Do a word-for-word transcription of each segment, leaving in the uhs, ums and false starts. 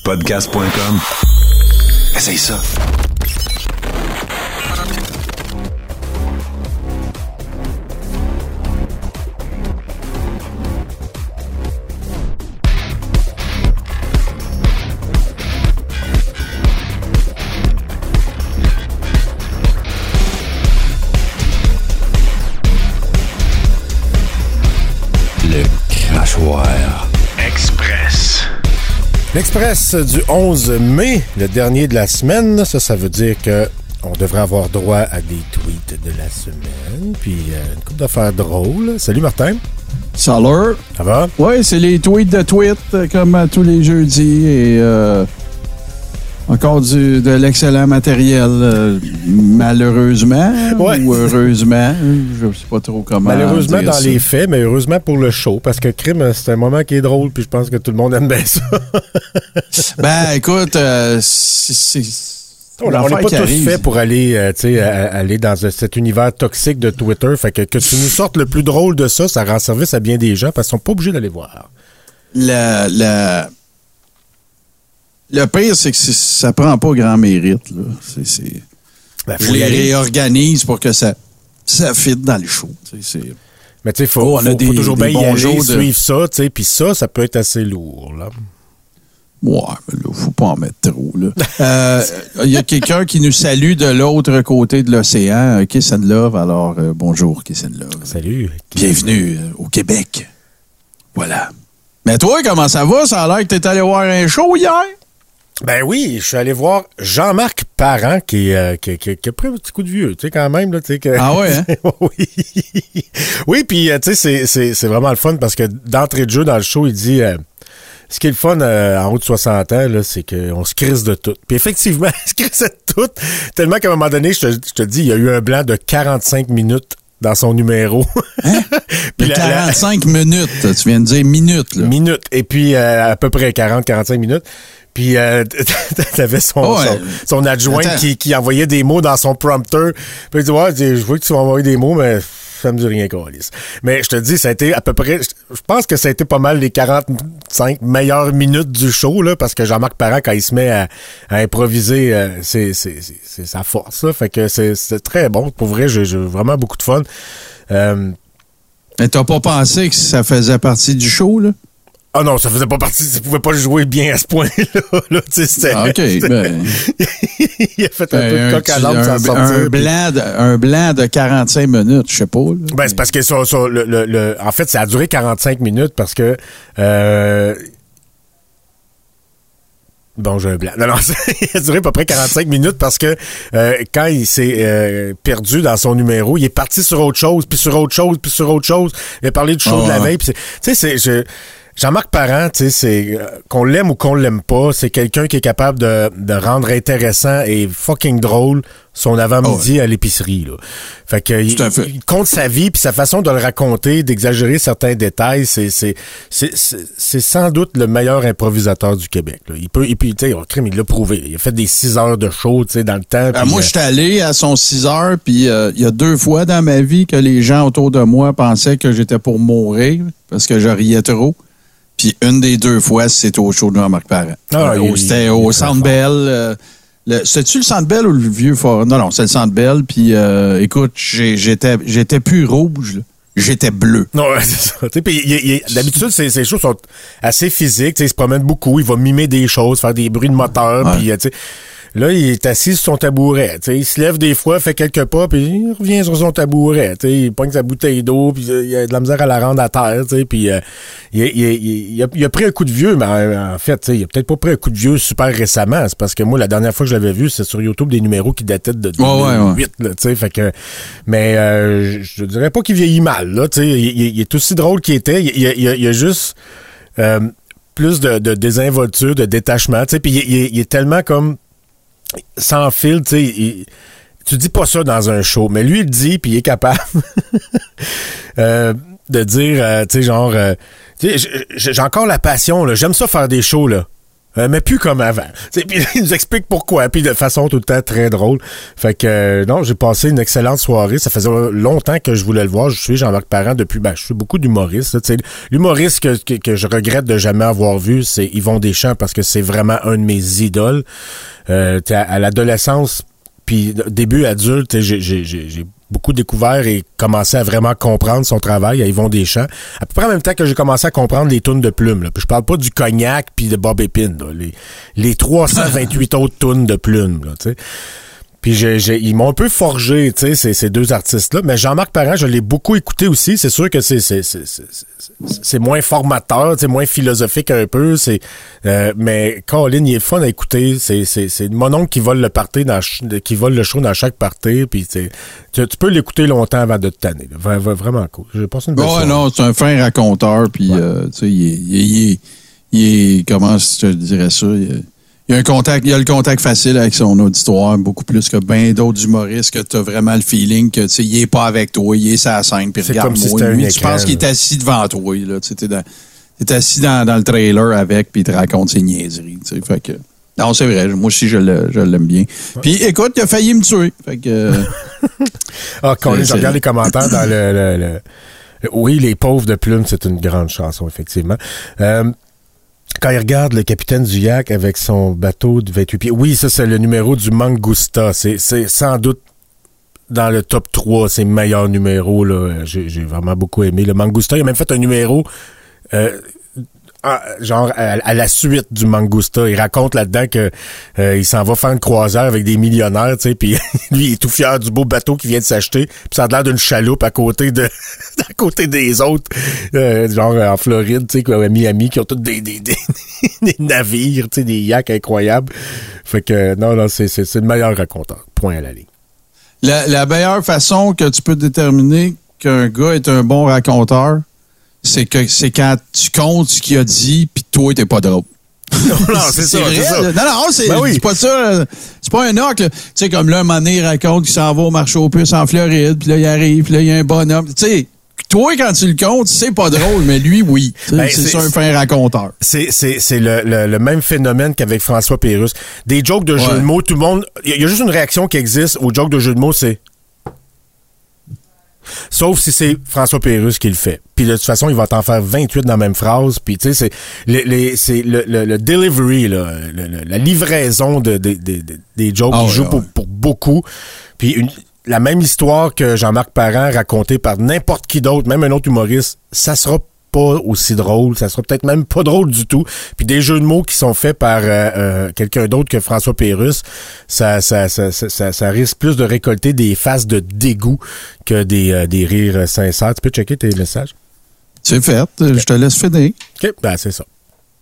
podcast point com. Essaye ça. Express. L'Express du onze mai, le dernier de la semaine. Ça, ça veut dire que on devrait avoir droit à des tweets de la semaine. Puis euh, une couple d'affaires drôles. Salut Martin. Salut. Ça va? Oui, c'est les tweets de tweets euh, comme euh, tous les jeudis. Et euh, encore du, de l'excellent matériel, euh, malheureusement ouais. ou heureusement. Je ne sais pas trop comment. Malheureusement dans ça. les faits, mais heureusement pour le show. Parce que Crime, c'est un moment qui est drôle. Puis je pense que tout le monde aime bien ça. Ben, écoute, euh, c'est... c'est On n'est pas tous faits pour aller, euh, tu sais, aller dans cet univers toxique de Twitter. Fait que, que tu nous sortes le plus drôle de ça, ça rend service à bien des gens parce qu'ils sont pas obligés d'aller voir. La, la... Le pire, c'est que c'est, ça prend pas grand mérite. Là. C'est, c'est... Ben, Je les réorganise pour que ça, ça fitte dans le show. C'est... Mais tu sais, il faut, oh, faut, des, faut toujours bien y aller, de... suivre ça, tu sais, puis ça, ça peut être assez lourd, là. Ouais, mais là, faut pas en mettre trop, là. Il euh, y a quelqu'un qui nous salue de l'autre côté de l'océan, Kiss and Love. Alors, euh, bonjour, Kiss and Love. Salut. Bienvenue euh, au Québec. Voilà. Mais toi, comment ça va? Ça a l'air que t'es allé voir un show hier? Ben oui, je suis allé voir Jean-Marc Parent qui, euh, qui, qui, qui a pris un petit coup de vieux, tu sais, quand même. Là, que, ah ouais, hein? oui. Oui, puis, euh, tu sais, c'est, c'est, c'est vraiment le fun parce que d'entrée de jeu dans le show, il dit... Euh, ce qui est le fun euh, en haut de soixante ans, là, c'est qu'on se crisse de tout. Puis effectivement, on se crissait de tout, tellement qu'à un moment donné, je te, je te dis, il y a eu un blanc de quarante-cinq minutes dans son numéro. Hein? Puis la, quarante-cinq la... minutes, tu viens de dire minutes. Là. Minutes, et puis euh, à peu près quarante à quarante-cinq minutes. Puis euh, t'avais son, oh ouais. son, son adjoint qui, qui envoyait des mots dans son prompteur. Puis il dit, ouais, je vois que tu vas envoyer des mots, mais... ça me dit rien, Coalice. Mais je te dis, ça a été à peu près... Je pense que ça a été pas mal les quarante-cinq meilleures minutes du show, là, parce que Jean-Marc Parent, quand il se met à, à improviser, euh, c'est, c'est, c'est, c'est sa force, là. Fait que c'est, c'est très bon. Pour vrai, j'ai, j'ai vraiment beaucoup de fun. Euh... Mais t'as pas pensé que ça faisait partie du show, là? Ah non, ça faisait pas partie, ça pouvait pas jouer bien à ce point-là. Là, c'était, ah, OK, c'était... ben... il a fait un, un peu de coq à l'âme sans sortir. Un blanc, de, un blanc de quarante-cinq minutes, je sais pas. Là, ben, mais... c'est parce que ça, ça, le, le, le, en fait, ça a duré quarante-cinq minutes parce que... Euh... Bon, j'ai un blanc. Non, non, ça a duré à peu près quarante-cinq minutes parce que euh, quand il s'est euh, perdu dans son numéro, il est parti sur autre chose, puis sur autre chose, puis sur autre chose. Il a parlé du show oh, de la veille. Tu sais, c'est... Je... Jean-Marc Parent, tu sais, c'est euh, qu'on l'aime ou qu'on l'aime pas, c'est quelqu'un qui est capable de, de rendre intéressant et fucking drôle son avant-midi oh ouais. à l'épicerie, là. Fait que il, fait. il compte sa vie puis sa façon de le raconter, d'exagérer certains détails, c'est c'est c'est c'est, c'est sans doute le meilleur improvisateur du Québec, là. Il peut et puis tu sais, oh, crime, il l'a prouvé. Il a fait des six heures de show, tu sais, dans le temps. Euh, moi, euh, j'étais allé à son six heures puis euh, il y a deux fois dans ma vie que les gens autour de moi pensaient que j'étais pour mourir parce que je riais trop. Puis une des deux fois, c'était au show de Jean-Marc Parent. Ah, euh, il, c'était il, au Centre Bell. Euh, le, c'était-tu le Centre Bell ou le vieux fort? Non, non, c'est le Centre Bell. Puis euh, écoute, j'ai, j'étais, j'étais plus rouge, là. J'étais bleu. Non, c'est ça. Puis, il, il, d'habitude, ces, ces shows sont assez physiques. Il se promène beaucoup. Il va mimer des choses, faire des bruits de moteur. Ouais. Puis, tu sais... Là, il est assis sur son tabouret. T'sais. Il se lève des fois, fait quelques pas, puis il revient sur son tabouret. T'sais. Il pogne sa bouteille d'eau, puis il a de la misère à la rendre à terre. Puis euh, il, il, il, il, a, il a pris un coup de vieux, mais en, en fait, il a peut-être pas pris un coup de vieux super récemment. C'est parce que moi, la dernière fois que je l'avais vu, c'est sur YouTube des numéros qui dataient de deux mille huit. Oh, ouais, ouais. Là, fait que, mais euh, je dirais pas qu'il vieillit mal. Là, il, il, il est aussi drôle qu'il était. Il, il, il, a, il a juste euh, plus de, de désinvolture, de détachement. Puis il, il, il est tellement comme... sans fil, tu sais, tu dis pas ça dans un show, mais lui, il le dit, puis il est capable euh, de dire, euh, tu sais, genre, euh, tu sais, j'ai encore la passion, là, j'aime ça faire des shows, là. Euh, mais plus comme avant. Puis il nous explique pourquoi, puis de façon tout le temps très drôle. Fait que euh, non, j'ai passé une excellente soirée. Ça faisait longtemps que je voulais le voir. Je suis Jean-Marc Parent depuis, ben je suis beaucoup d'humoristes. Là, l'humoriste que, que, que je regrette de jamais avoir vu, c'est Yvon Deschamps parce que c'est vraiment un de mes idoles. Euh, à, à l'adolescence, puis début adulte, j'ai, j'ai, j'ai beaucoup découvert et commencé à vraiment comprendre son travail à Yvon Deschamps. À peu près en même temps que j'ai commencé à comprendre les tunes de Plume. Là. Puis je parle pas du Cognac puis de Bob Épine. Là. Les, les trois cent vingt-huit autres tunes de Plume. Là, tu sais. Puis j'ai, j'ai, ils m'ont un peu forgé, tu sais, ces, ces deux artistes-là. Mais Jean-Marc Parent, je l'ai beaucoup écouté aussi. C'est sûr que c'est, c'est, c'est, c'est, c'est moins formateur, c'est moins philosophique un peu. C'est, euh, mais Colin, il est fun à écouter. C'est, c'est, c'est mon oncle qui vole le party dans, qui vole le show dans chaque party. Puis tu, tu peux l'écouter longtemps avant de te tanner. Là. Vraiment cool. J'ai passé une belle soirée. Ouais, non, c'est un fin raconteur. Puis, ouais. euh, tu sais, il est, il est, il est, comment je te dirais ça? Il est, Il y a un contact, il y a le contact facile avec son auditoire, beaucoup plus que bien d'autres humoristes que tu as vraiment le feeling que tu sais, il est pas avec toi, il est sur la scène, puis regarde moi. Si lui, tu penses qu'il est assis devant toi, là, tu sais, t'es, t'es assis dans, dans le trailer avec, puis il te raconte ses niaiseries, tu sais, fait que non, c'est vrai, moi aussi je, le, je l'aime bien. Puis écoute, il a failli me tuer, fait que. Ah, quand je regarde les commentaires dans le, le, le, le, oui, les pauvres de Plume, c'est une grande chanson effectivement. Euh, Quand il regarde le capitaine du Yak avec son bateau de vingt-huit pieds, oui, ça, c'est le numéro du Mangusta. C'est, c'est sans doute dans le top trois, c'est le meilleur numéro, là. J'ai, j'ai vraiment beaucoup aimé. Le Mangusta, il a même fait un numéro, euh, à, genre, à, à la suite du Mangusta. Il raconte là-dedans que euh, il s'en va faire une croisière avec des millionnaires, tu sais, puis lui, il est tout fier du beau bateau qu'il vient de s'acheter, puis ça a l'air d'une chaloupe à côté de à côté des autres, euh, genre en Floride, tu sais, quoi, à Miami, qui ont tous des, des, des, des navires, tu sais, des yaks incroyables. Fait que, non, non, c'est, c'est, c'est le meilleur raconteur. Point à la ligne. La, la meilleure façon que tu peux déterminer qu'un gars est un bon raconteur, c'est que c'est quand tu comptes ce qu'il a dit, puis toi, t'es pas drôle. Non, non, c'est, c'est ça, vrai. C'est ça. Non, non, c'est, ben oui. c'est pas ça. C'est pas un knock. Tu sais, comme là, un moment donné, il raconte qu'il s'en va au marché aux puces en Floride, puis là, il arrive, puis là, il y a un bonhomme. Tu sais, toi, quand tu le comptes, c'est pas drôle, mais lui, oui. Ben, c'est, c'est ça un fin raconteur. C'est, c'est, c'est le, le, le même phénomène qu'avec François Pérusse. Des jokes de ouais. jeux de mots, tout le monde... Il y, y a juste une réaction qui existe aux jokes de jeux de mots, c'est... Sauf si c'est François Pérusse qui le fait. Puis de toute façon, il va t'en faire vingt-huit dans la même phrase. Puis tu sais, c'est, les, les, c'est le, le, le delivery, là, le, le, la livraison de, de, de, de, des jokes oh, qui jouent ouais, pour, ouais. pour beaucoup. Puis une, la même histoire que Jean-Marc Parent racontée par n'importe qui d'autre, même un autre humoriste, ça sera pas aussi drôle, ça sera peut-être même pas drôle du tout. Puis des jeux de mots qui sont faits par euh, euh, quelqu'un d'autre que François Pérusse, ça, ça, ça, ça, ça, ça risque plus de récolter des faces de dégoût que des, euh, des rires sincères. Tu peux checker tes messages? C'est fait. Okay. Je te laisse finir. OK, ben c'est ça.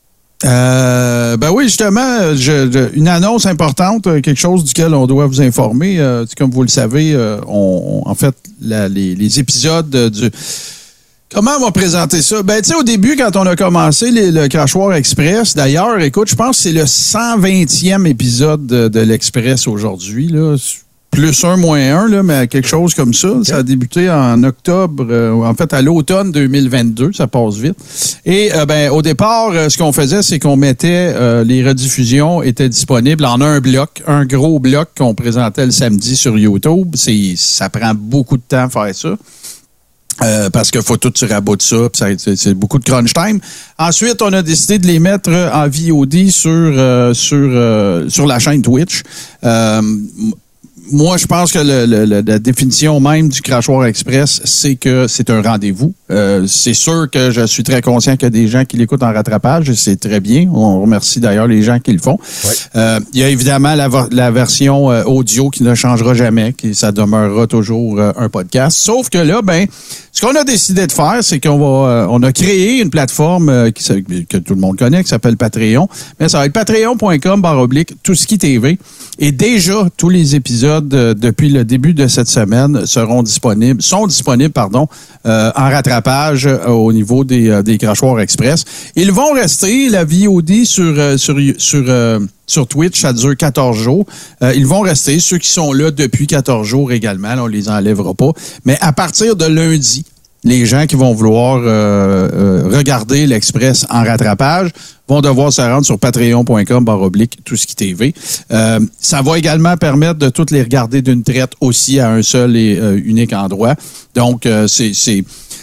Euh, ben oui, justement, je, je, une annonce importante, quelque chose duquel on doit vous informer. Euh, comme vous le savez, euh, on, on, en fait, la, les, les épisodes du... Comment on va présenter ça? Ben, tu sais, au début, quand on a commencé les, le Crachoir Express, d'ailleurs, écoute, je pense que c'est le cent vingtième épisode de, de l'Express aujourd'hui, là. Plus un, moins un, là, mais quelque chose comme ça. Okay. Ça a débuté en octobre, euh, en fait, à l'automne deux mille vingt-deux. Ça passe vite. Et, euh, ben, au départ, euh, ce qu'on faisait, c'est qu'on mettait, euh, les rediffusions étaient disponibles en un bloc, un gros bloc qu'on présentait le samedi sur YouTube. C'est, ça prend beaucoup de temps à faire ça. Euh, parce qu'il faut tout tu raboutes ça, puis ça c'est, c'est beaucoup de crunch time. Ensuite, on a décidé de les mettre en V O D sur euh, sur euh, sur la chaîne Twitch. Euh, Moi, je pense que le, le, la définition même du Crachoir Express, c'est que c'est un rendez-vous. Euh, c'est sûr que je suis très conscient qu'il y a des gens qui l'écoutent en rattrapage, et c'est très bien. On remercie d'ailleurs les gens qui le font. Ouais. Euh, il y a évidemment la, la version euh, audio qui ne changera jamais, qui ça demeurera toujours euh, un podcast. Sauf que là, ben, ce qu'on a décidé de faire, c'est qu'on va, euh, on a créé une plateforme euh, qui, que tout le monde connaît, qui s'appelle Patreon. Mais ça va être patreon.com barre oblique tout ce qui T V. Et déjà, tous les épisodes euh, depuis le début de cette semaine seront disponibles, sont disponibles, pardon, euh, en rattrapage euh, au niveau des, euh, des Crachoirs Express. Ils vont rester, la V O D sur, euh, sur, sur, euh, sur Twitch, ça dure quatorze jours. Euh, ils vont rester, ceux qui sont là depuis quatorze jours également, là, on les enlèvera pas. Mais à partir de lundi, les gens qui vont vouloir euh, euh, regarder l'Express en rattrapage vont devoir se rendre sur patreon.com barre oblique tout ce qui T V. Euh, ça va également permettre de toutes les regarder d'une traite aussi à un seul et euh, unique endroit. Donc, euh, c'est, c'est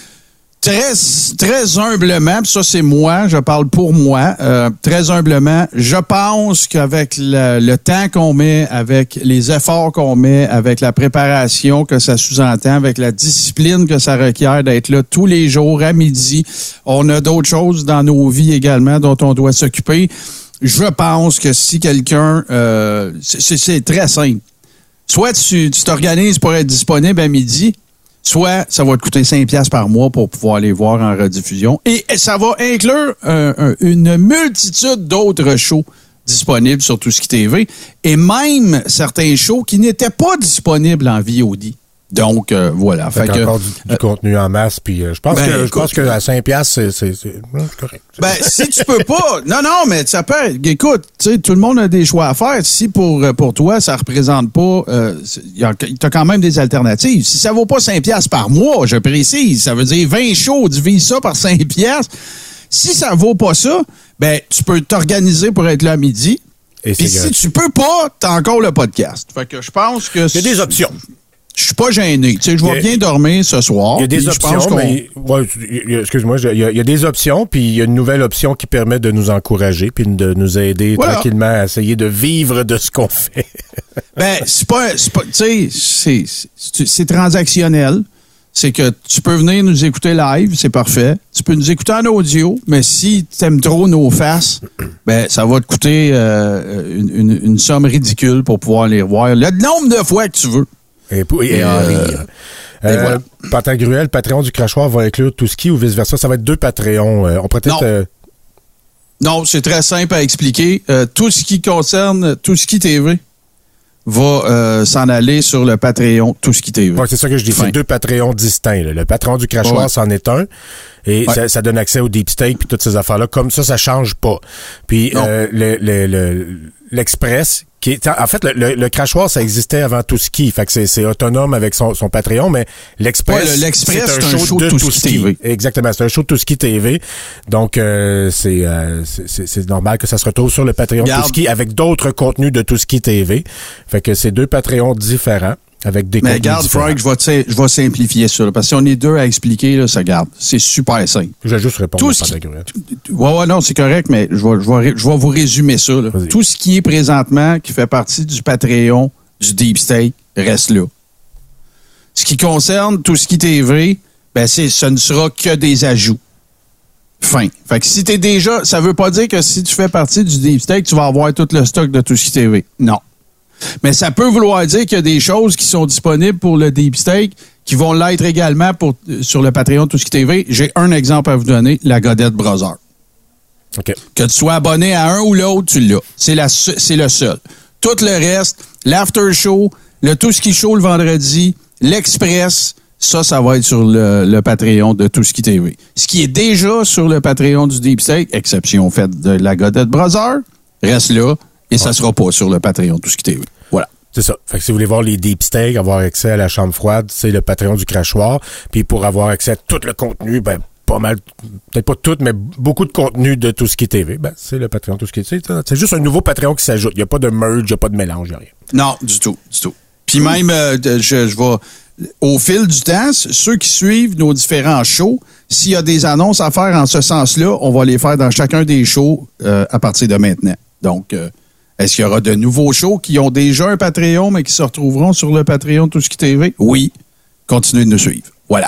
très, très humblement, puis ça c'est moi, je parle pour moi, euh, très humblement, je pense qu'avec le, le temps qu'on met, avec les efforts qu'on met, avec la préparation que ça sous-entend, avec la discipline que ça requiert d'être là tous les jours à midi, on a d'autres choses dans nos vies également dont on doit s'occuper. Je pense que si quelqu'un, euh, c'est, c'est très simple, soit tu, tu t'organises pour être disponible à midi, soit ça va te coûter cinq dollars par mois pour pouvoir les voir en rediffusion. Et ça va inclure un, un, une multitude d'autres shows disponibles sur Tout ce qui T V et même certains shows qui n'étaient pas disponibles en V O D. Donc, euh, voilà. Fait, fait que, encore du, du euh, contenu en masse. Puis euh, je pense ben, que écoute, je pense que à cinq dollars, c'est, c'est, c'est, c'est correct. C'est ben, si tu peux pas... Non, non, mais ça peut... Écoute, tu sais, tout le monde a des choix à faire. Si pour, pour toi, ça représente pas... Euh, t'as quand même des alternatives. Si ça vaut pas cinq dollars par mois, je précise, ça veut dire vingt shows, divise ça par cinq dollars. Si ça vaut pas ça, ben tu peux t'organiser pour être là à midi. Et puis si tu peux pas, t'as encore le podcast. Fait que je pense que... Il y a des options. Je suis pas gêné. Tu sais, je vais bien dormir ce soir. Il y a des options, mais ouais, excuse-moi, il y, a, il y a des options, puis il y a une nouvelle option qui permet de nous encourager, puis de nous aider voilà. tranquillement à essayer de vivre de ce qu'on fait. Ben, c'est pas, c'est pas, tu sais, c'est, c'est, c'est transactionnel. C'est que tu peux venir nous écouter live, c'est parfait. Tu peux nous écouter en audio, mais si t'aimes trop nos faces, ben ça va te coûter euh, une, une, une somme ridicule pour pouvoir les revoir le nombre de fois que tu veux. Et, et, et, euh, euh, euh, voilà. Pantagruel, Patreon du Crachoir va inclure tout ce qui ou vice-versa. Ça va être deux Patreons. Euh, on pourrait peut-être... Non. Euh... non, c'est très simple à expliquer. Euh, tout ce qui concerne Tout ce qui T V va euh, s'en aller sur le Patreon Tout ce qui T V. Oui, c'est ça que je dis. Fin. C'est deux Patreons distincts. Là. Le Patreon du Crachoir, ouais. c'en est un. Et ouais. ça, ça donne accès au deep steak puis toutes ces affaires-là. Comme ça, ça change pas. Puis euh, le, le, le, l'Express... Qui est, en fait, le, le, le Crachoir, ça existait avant Tout Ski. Fait que c'est, c'est autonome avec son, son Patreon, mais l'Express, ouais, l'Express c'est un, c'est un show, show de Tout Ski T V. Exactement, c'est un show de Tout Ski T V. Donc, euh, c'est, euh, c'est, c'est, c'est normal que ça se retrouve sur le Patreon Tout Ski avec d'autres contenus de Tout Ski T V. Fait que c'est deux Patreons différents. Avec des mais regarde, Frank, je vais, je vais simplifier ça. Là, parce que si on est deux à expliquer, là, ça garde. C'est super simple. Je vais juste répondre tout à ce qui... Ouais, ouais, non, c'est correct, mais je vais, je vais, je vais vous résumer ça. Là. Tout ce qui est présentement, qui fait partie du Patreon, du Deep State, reste là. Ce qui concerne Tout ce qui T V, ben, c'est, ce ne sera que des ajouts. Fin. Fait que si t'es déjà, ça veut pas dire que si tu fais partie du Deep State, tu vas avoir tout le stock de Tout ce qui T V. Non. Mais ça peut vouloir dire qu'il y a des choses qui sont disponibles pour le Deep Steak qui vont l'être également pour, sur le Patreon Tout ce qui T V. J'ai un exemple à vous donner, la Godette Brother. Okay. Que tu sois abonné à un ou l'autre, tu l'as. C'est, la, c'est le seul. Tout le reste, l'after show, le Tout ce qui show le vendredi, l'Express, ça, ça va être sur le, le Patreon de Tout ce qui T V. Ce qui est déjà sur le Patreon du Deep Steak, exception faite de la Godette Brother, reste là. Et ça sera pas sur le Patreon Tout ce qui T V. Voilà. C'est ça. Fait que si vous voulez voir les deep steaks, avoir accès à la chambre froide, c'est le Patreon du Crachoir. Puis pour avoir accès à tout le contenu, ben pas mal, peut-être pas tout, mais beaucoup de contenu de Tout ce qui T V, ben c'est le Patreon Tout ce qui T V. C'est juste un nouveau Patreon qui s'ajoute. Il n'y a pas de merge, il n'y a pas de mélange, il n'y a rien. Non, du tout, du tout. Puis même, euh, je, je vais... Au fil du temps, ceux qui suivent nos différents shows, s'il y a des annonces à faire en ce sens-là, on va les faire dans chacun des shows euh, à partir de maintenant. Donc... Euh, est-ce qu'il y aura de nouveaux shows qui ont déjà un Patreon, mais qui se retrouveront sur le Patreon Tout ce qui T V? Oui. Continuez de nous suivre. Voilà.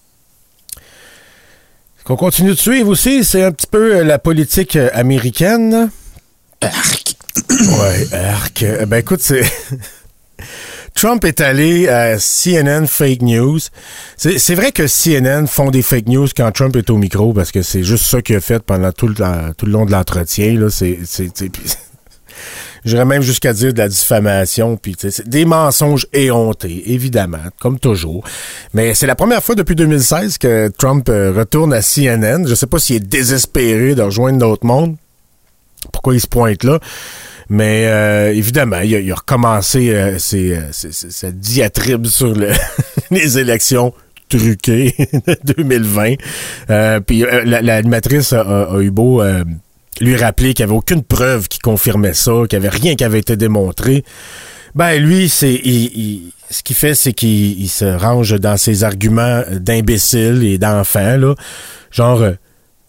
Ce qu'on continue de suivre aussi, c'est un petit peu la politique américaine. Arc. Ouais, arc. Ben écoute, c'est... Trump est allé à C N N Fake News. C'est, c'est vrai que C N N font des fake news quand Trump est au micro, parce que c'est juste ça qu'il a fait pendant tout le, tout le long de l'entretien. Là. C'est... c'est, c'est J'irais même jusqu'à dire de la diffamation, puis c'est des mensonges éhontés, évidemment, comme toujours. Mais c'est la première fois depuis deux mille seize que Trump euh, retourne à C N N. Je sais pas s'il est désespéré de rejoindre d'autres mondes. Pourquoi il se pointe là? Mais euh, évidemment, il a, il a recommencé euh, ses, ses, ses, sa diatribe sur le, les élections truqué deux mille vingt. Euh, puis euh, la, l'animatrice a, a, a eu beau euh, lui rappeler qu'il n'y avait aucune preuve qui confirmait ça, qu'il n'y avait rien qui avait été démontré. Ben lui, c'est il, il, ce qu'il fait, c'est qu'il il se range dans ses arguments d'imbécile et d'enfant, là. Genre, euh,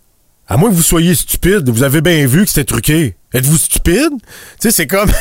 à moins que vous soyez stupide, vous avez bien vu que c'était truqué. Êtes-vous stupide? Tu sais, c'est comme...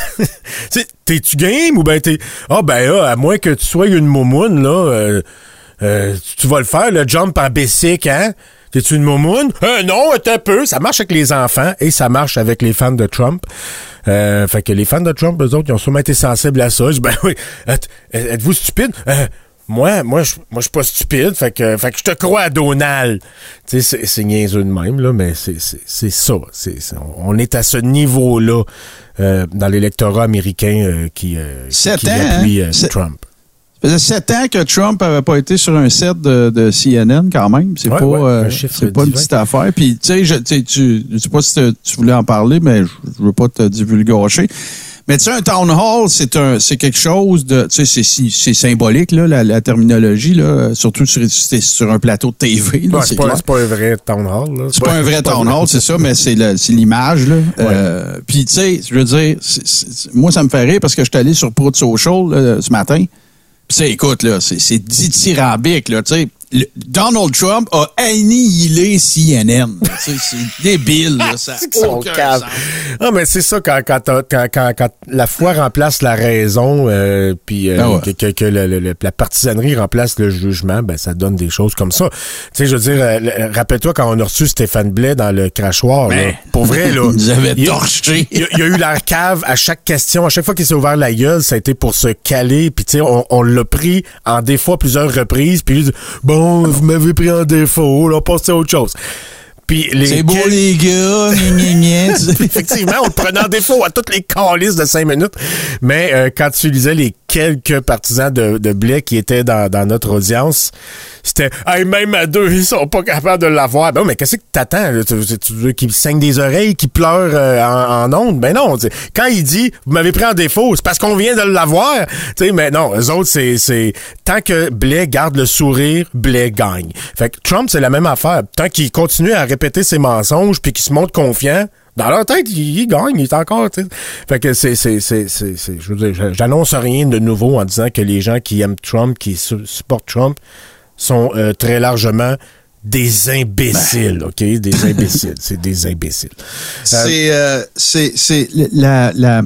t'es-tu game ou ben t'es... Ah oh, ben là, à moins que tu sois une moumoune, là, euh, euh, tu vas le faire, le jump en basic, hein? T'es-tu une moumoune? Euh, non, un peu. Ça marche avec les enfants et ça marche avec les fans de Trump. Euh, fait que les fans de Trump, eux autres, ils ont sûrement été sensibles à ça. Je dis, ben oui, êtes, êtes-vous stupide? Euh, Moi, moi, je, moi, je suis pas stupide, fait que, fait que je te crois à Donald. Tu sais, c'est, c'est niaiseux de même, là, mais c'est, c'est, c'est ça. C'est, c'est, on est à ce niveau-là, euh, dans l'électorat américain, euh, qui, euh, qui, qui appuie euh, Trump. Ça faisait sept ans que Trump avait pas été sur un set de, de C N N, quand même. C'est ouais, pas, ouais, euh, c'est pas une petite affaire. Puis, tu sais, je, tu, je sais pas si tu voulais en parler, mais je, je veux pas te divulgacher. Mais tu sais, un town hall, c'est un, c'est quelque chose de, tu sais, c'est, c'est symbolique, là, la, la terminologie, là, surtout sur, c'est sur un plateau de T V. Là, ouais, c'est, c'est, pas, c'est pas un vrai town hall, là. C'est, c'est pas, pas un vrai town hall, c'est ça, mais c'est, le, c'est l'image, là. Ouais. Euh, puis, tu sais, je veux dire, c'est, c'est, moi, ça me fait rire parce que je suis allé sur Prout Social, là, ce matin. Puis, tu sais, écoute, là, c'est, c'est dithyrambique, là, tu sais. Le, Donald Trump a annihilé C N N. C'est, c'est débile, là, ça n'a aucun sens. Ah, mais c'est ça, quand, quand, quand, quand, quand la foi remplace la raison, euh, puis euh, ah ouais. que, que, que le, le, la partisanerie remplace le jugement, ben ça donne des choses comme ça. Tu sais, je veux dire, euh, rappelle-toi quand on a reçu Stéphane Blais dans le crachoir, ben, là, pour vrai, là. Il nous avait torché. Il, il y a eu la cave à chaque question, à chaque fois qu'il s'est ouvert la gueule, ça a été pour se caler, puis tu sais, on, on l'a pris en défaut à plusieurs reprises, puis il dit, bon, vous m'avez pris en défaut, là, passez à autre chose. Puis les c'est beau, quel... les gars, gna, gna, gna. Effectivement, on le prenait en défaut à toutes les calices de cinq minutes. Mais euh, quand tu lisais les quelques partisans de, de Blais qui étaient dans, dans notre audience, c'était hey, même à deux, ils sont pas capables de l'avoir. Ben, mais qu'est-ce que t'attends? Là? Tu, tu veux qu'ils saignent des oreilles, qu'ils pleurent euh, en, en ondes? Ben non. Quand il dit vous m'avez pris en défaut, c'est parce qu'on vient de l'avoir. T'sais, mais non, eux autres, c'est, c'est tant que Blais garde le sourire, Blais gagne. Fait que Trump, c'est la même affaire. Tant qu'il continue à répéter ses mensonges puis qu'il se montre confiant, dans leur tête, il, il gagne, il est encore, tu sais. Fait que c'est, c'est, c'est, c'est, c'est, je veux dire, j'annonce rien de nouveau en disant que les gens qui aiment Trump, qui su- supportent Trump, sont euh, très largement des imbéciles, ben. OK? Des imbéciles. C'est des imbéciles. C'est, euh, c'est, c'est la, la,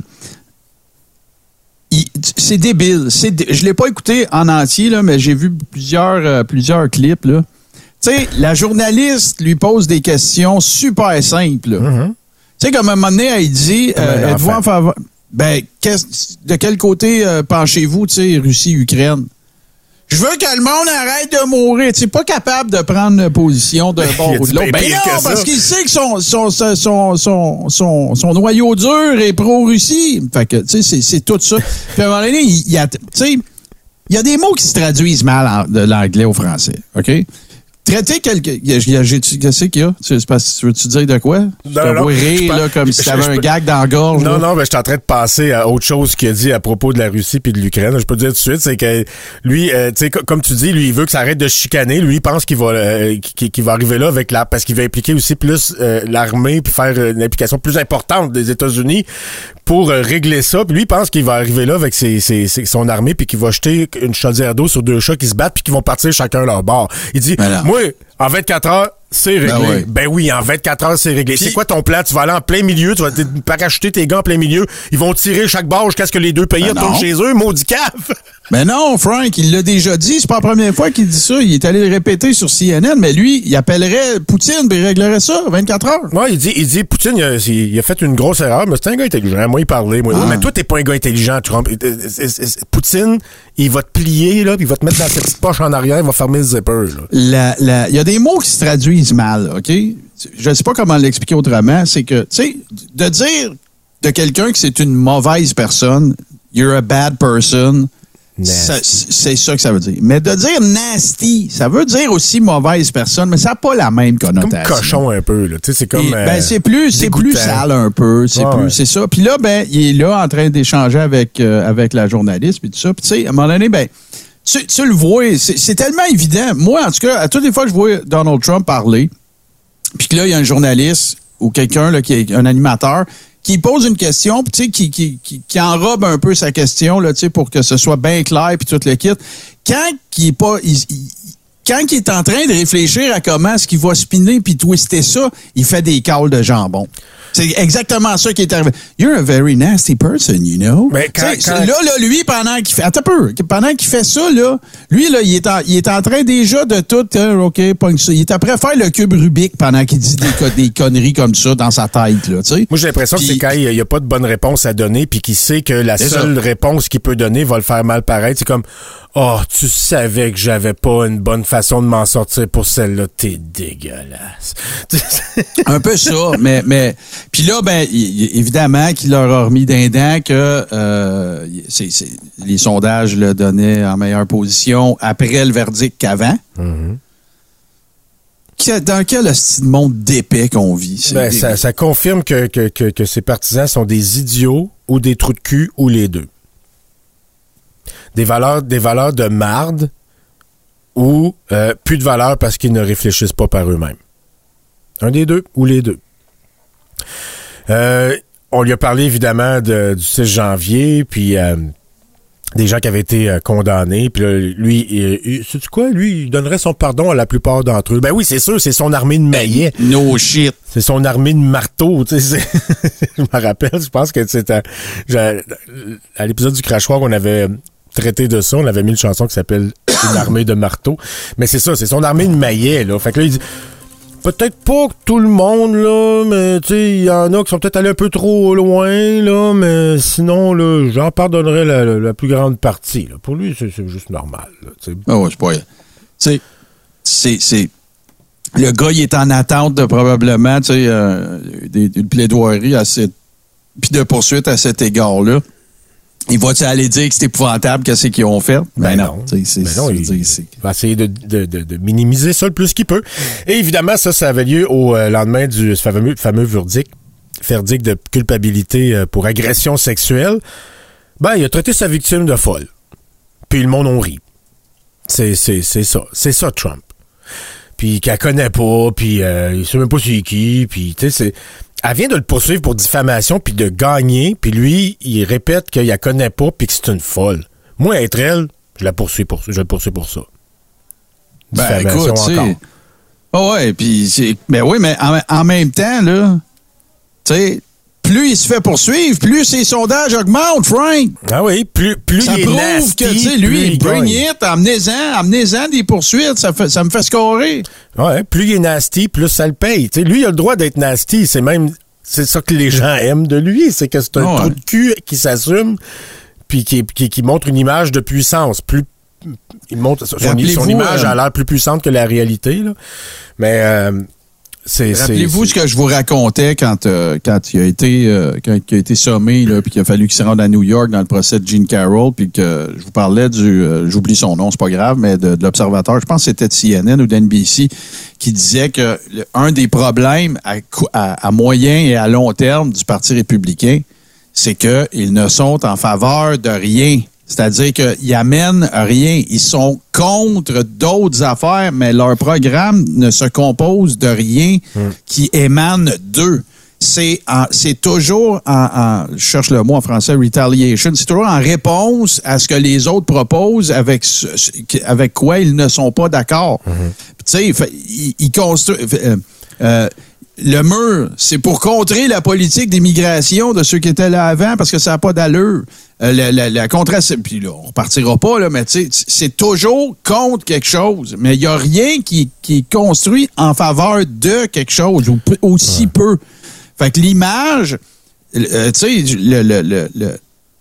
il, c'est débile. C'est dé... Je l'ai pas écouté en entier, là, mais j'ai vu plusieurs, euh, plusieurs clips, là. Tu sais, la journaliste lui pose des questions super simples, là. Mm-hmm. Tu sais, comme à un moment donné, elle dit, euh, êtes-vous en faveur... Ben, de quel côté euh, penchez-vous, tu sais, Russie-Ukraine? Je veux que le monde arrête de mourir. Tu n'es pas capable de prendre position d'un bord ou de l'autre. Ben non, parce qu'il sait que son, son, son, son, son, son noyau dur est pro-Russie. Fait que, tu sais, c'est, c'est tout ça. Puis à un moment donné, il y a, tu sais, il y a des mots qui se traduisent mal en, de l'anglais au français, OK? Traiter quelqu'un... Qu'est-ce qu'il y a? C'est parce, tu veux-tu dire de quoi? Non, je te vois rire pense, là, comme si t'avais un peux, gag dans la gorge. Non, là. non, mais je suis en train de passer à autre chose qu'il a dit à propos de la Russie puis de l'Ukraine. Je peux te dire tout de suite, c'est que lui, euh, tu sais, comme tu dis, lui, il veut que ça arrête de chicaner. Lui, il pense qu'il va euh, qu'il, qu'il va arriver là avec la... Parce qu'il va impliquer aussi plus euh, l'armée puis faire une implication plus importante des États-Unis pour euh, régler ça. Puis lui, il pense qu'il va arriver là avec ses, ses, ses, son armée puis qu'il va jeter une chaudière d'eau sur deux chats qui se battent puis qu'ils vont partir chacun leur bord. Il dit, moi... En vingt-quatre heures, c'est réglé. Ben oui, ben oui en vingt-quatre heures, c'est réglé. Puis, c'est quoi ton plan? Tu vas aller en plein milieu, tu vas parachuter tes gars en plein milieu. Ils vont tirer chaque barre jusqu'à ce que les deux pays ben retournent chez eux, maudit cave. Mais ben non, Frank, il l'a déjà dit. C'est pas la première fois qu'il dit ça. Il est allé le répéter sur C N N, mais lui, il appellerait Poutine et il réglerait ça vingt-quatre heures. Ouais, il dit, il dit Poutine, il a, il a fait une grosse erreur, mais c'est un gars intelligent. Moi, il parlait. Moi, ah. Mais toi, t'es pas un gars intelligent, Trump. Poutine, il va te plier, là, puis il va te mettre dans sa petite poche en arrière, il va fermer le zipper, là. La, la, il y a des mots qui se traduisent mal, OK? Je ne sais pas comment l'expliquer autrement. C'est que, tu sais, de dire de quelqu'un que c'est une mauvaise personne, you're a bad person, ça, c'est ça que ça veut dire. Mais de dire nasty, ça veut dire aussi mauvaise personne, mais ça n'a pas la même connotation. Comme cochon un peu, là. Tu sais, c'est comme. Et, ben, c'est plus, c'est plus sale un peu. C'est ah, plus, ouais. c'est ça. Puis là, ben, il est là en train d'échanger avec, euh, avec la journaliste, puis tout ça. Puis, tu sais, à un moment donné, ben, tu, tu le vois, c'est, c'est tellement évident. Moi, en tout cas, à toutes les fois que je vois Donald Trump parler, puis que là, il y a un journaliste ou quelqu'un, là, qui est un animateur, qui pose une question, tu sais, qui, qui, qui, qui enrobe un peu sa question, là, tu sais, pour que ce soit bien clair, puis tout le kit. Quand il est pas... Il, il, Quand il est en train de réfléchir à comment est-ce qu'il va spinner puis twister ça, il fait des cales de jambon. C'est exactement ça qui est arrivé. You're a very nasty person, you know. Mais quand, quand... Là, là, lui, pendant qu'il fait... Attends un peu. Pendant qu'il fait ça, là, lui, là, il est en, il est en train déjà de tout... Hein, OK, pogne ça. Il est après faire le cube Rubik pendant qu'il dit des, des conneries comme ça dans sa tête, là, tu sais. Moi, j'ai l'impression puis... que c'est quand il n'y a pas de bonne réponse à donner puis qu'il sait que la c'est seule ça. réponse qu'il peut donner va le faire mal paraître. C'est comme... Oh, tu savais que j'avais pas une bonne façon de m'en sortir pour celle-là. T'es dégueulasse. Un peu ça, mais... mais puis là, ben, y, évidemment qu'il leur a remis d'un dent que euh, c'est, c'est, les sondages le donnaient en meilleure position après le verdict qu'avant. Mm-hmm. Dans quel style de monde d'épais qu'on vit? Ben, ça, ça confirme que, que, que, que ses partisans sont des idiots ou des trous de cul ou les deux. Des valeurs, des valeurs de marde ou euh, plus de valeur parce qu'ils ne réfléchissent pas par eux-mêmes. Un des deux ou les deux. Euh, on lui a parlé évidemment de, du six janvier, puis euh, des gens qui avaient été euh, condamnés. Puis là, lui, il, il, sais-tu quoi? Lui, il donnerait son pardon à la plupart d'entre eux. Ben oui, c'est sûr, c'est son armée de maillets. No shit. C'est son armée de marteaux. Tu sais, je me rappelle, je pense que c'était à l'épisode du crachoir, on avait traité de ça. On avait mis une chanson qui s'appelle Une armée de marteaux. Mais c'est ça, c'est son armée de maillets, là. Fait que là, il dit... Peut-être pas tout le monde, là, mais tu sais, il y en a qui sont peut-être allés un peu trop loin, là, mais sinon, là, j'en pardonnerais la, la, la plus grande partie. Là. Pour lui, c'est, c'est juste normal. Là, ah ouais, c'est pas... Tu sais, c'est, c'est... Le gars, il est en attente de probablement, tu sais, euh, des, des plaidoiries à cette... puis de poursuite à cet égard-là. Il va-tu aller dire que c'est épouvantable qu'est-ce qu'ils ont fait? Ben, ben non. C'est, c'est, ben non, c'est, il, c'est, c'est... il va essayer de, de, de, de minimiser ça le plus qu'il peut. Et évidemment, ça, ça avait lieu au euh, lendemain du fameux, fameux verdict, verdict de culpabilité euh, pour agression sexuelle. Ben, il a traité sa victime de folle. Puis le monde en rit. C'est, c'est, c'est ça. C'est ça, Trump. Puis qu'elle connaît pas, puis euh, il sait même pas c'est qui, puis tu sais, c'est... Elle vient de le poursuivre pour diffamation puis de gagner, puis lui, il répète qu'il la connaît pas puis que c'est une folle. Moi, être elle, je la poursuis pour, je le poursuis pour ça. Ben écoute, tu sais. Oh ouais, puis c'est, ben oui, mais en, en même temps là, tu sais, plus il se fait poursuivre, plus ses sondages augmentent, Frank. Ah oui, plus plus ça il est prouve nasty, que tu sais, lui, bring it, amenez-en, amenez-en des poursuites, ça fait, ça me fait scorer. Ouais, plus il est nasty, plus ça le paye. Tu sais, lui, il a le droit d'être nasty, c'est même c'est ça que les gens aiment de lui, c'est que c'est un oh, trou de cul qui s'assume puis qui, qui, qui montre une image de puissance. Plus il montre son, son image euh, a l'air plus puissante que la réalité là. Mais euh, c'est rappelez-vous c'est, ce que je vous racontais quand euh, quand il a été euh, quand il a été sommé là puis qu'il a fallu qu'il se rende à New York dans le procès de Jean Carroll puis que je vous parlais du euh, j'oublie son nom, c'est pas grave, mais de, de l'observateur, je pense que c'était de C N N ou d'N B C qui disait que le, un des problèmes à, à, à moyen et à long terme du Parti républicain, c'est qu'ils ne sont en faveur de rien. C'est-à-dire qu'ils amènent rien. Ils sont contre d'autres affaires, mais leur programme ne se compose de rien mmh. qui émane d'eux. C'est, en, c'est toujours, en, en, je cherche le mot en français, retaliation, c'est toujours en réponse à ce que les autres proposent avec, avec quoi ils ne sont pas d'accord. Mmh. Tu sais, ils, ils construisent... Euh, euh, le mur, c'est pour contrer la politique d'immigration de ceux qui étaient là avant parce que ça n'a pas d'allure. Euh, la, la, la contraception, puis là, on repartira pas, là, mais tu sais, c'est toujours contre quelque chose. Mais il n'y a rien qui, qui est construit en faveur de quelque chose, ou aussi ouais. peu. Fait que l'image, euh, tu sais, le, le, le, le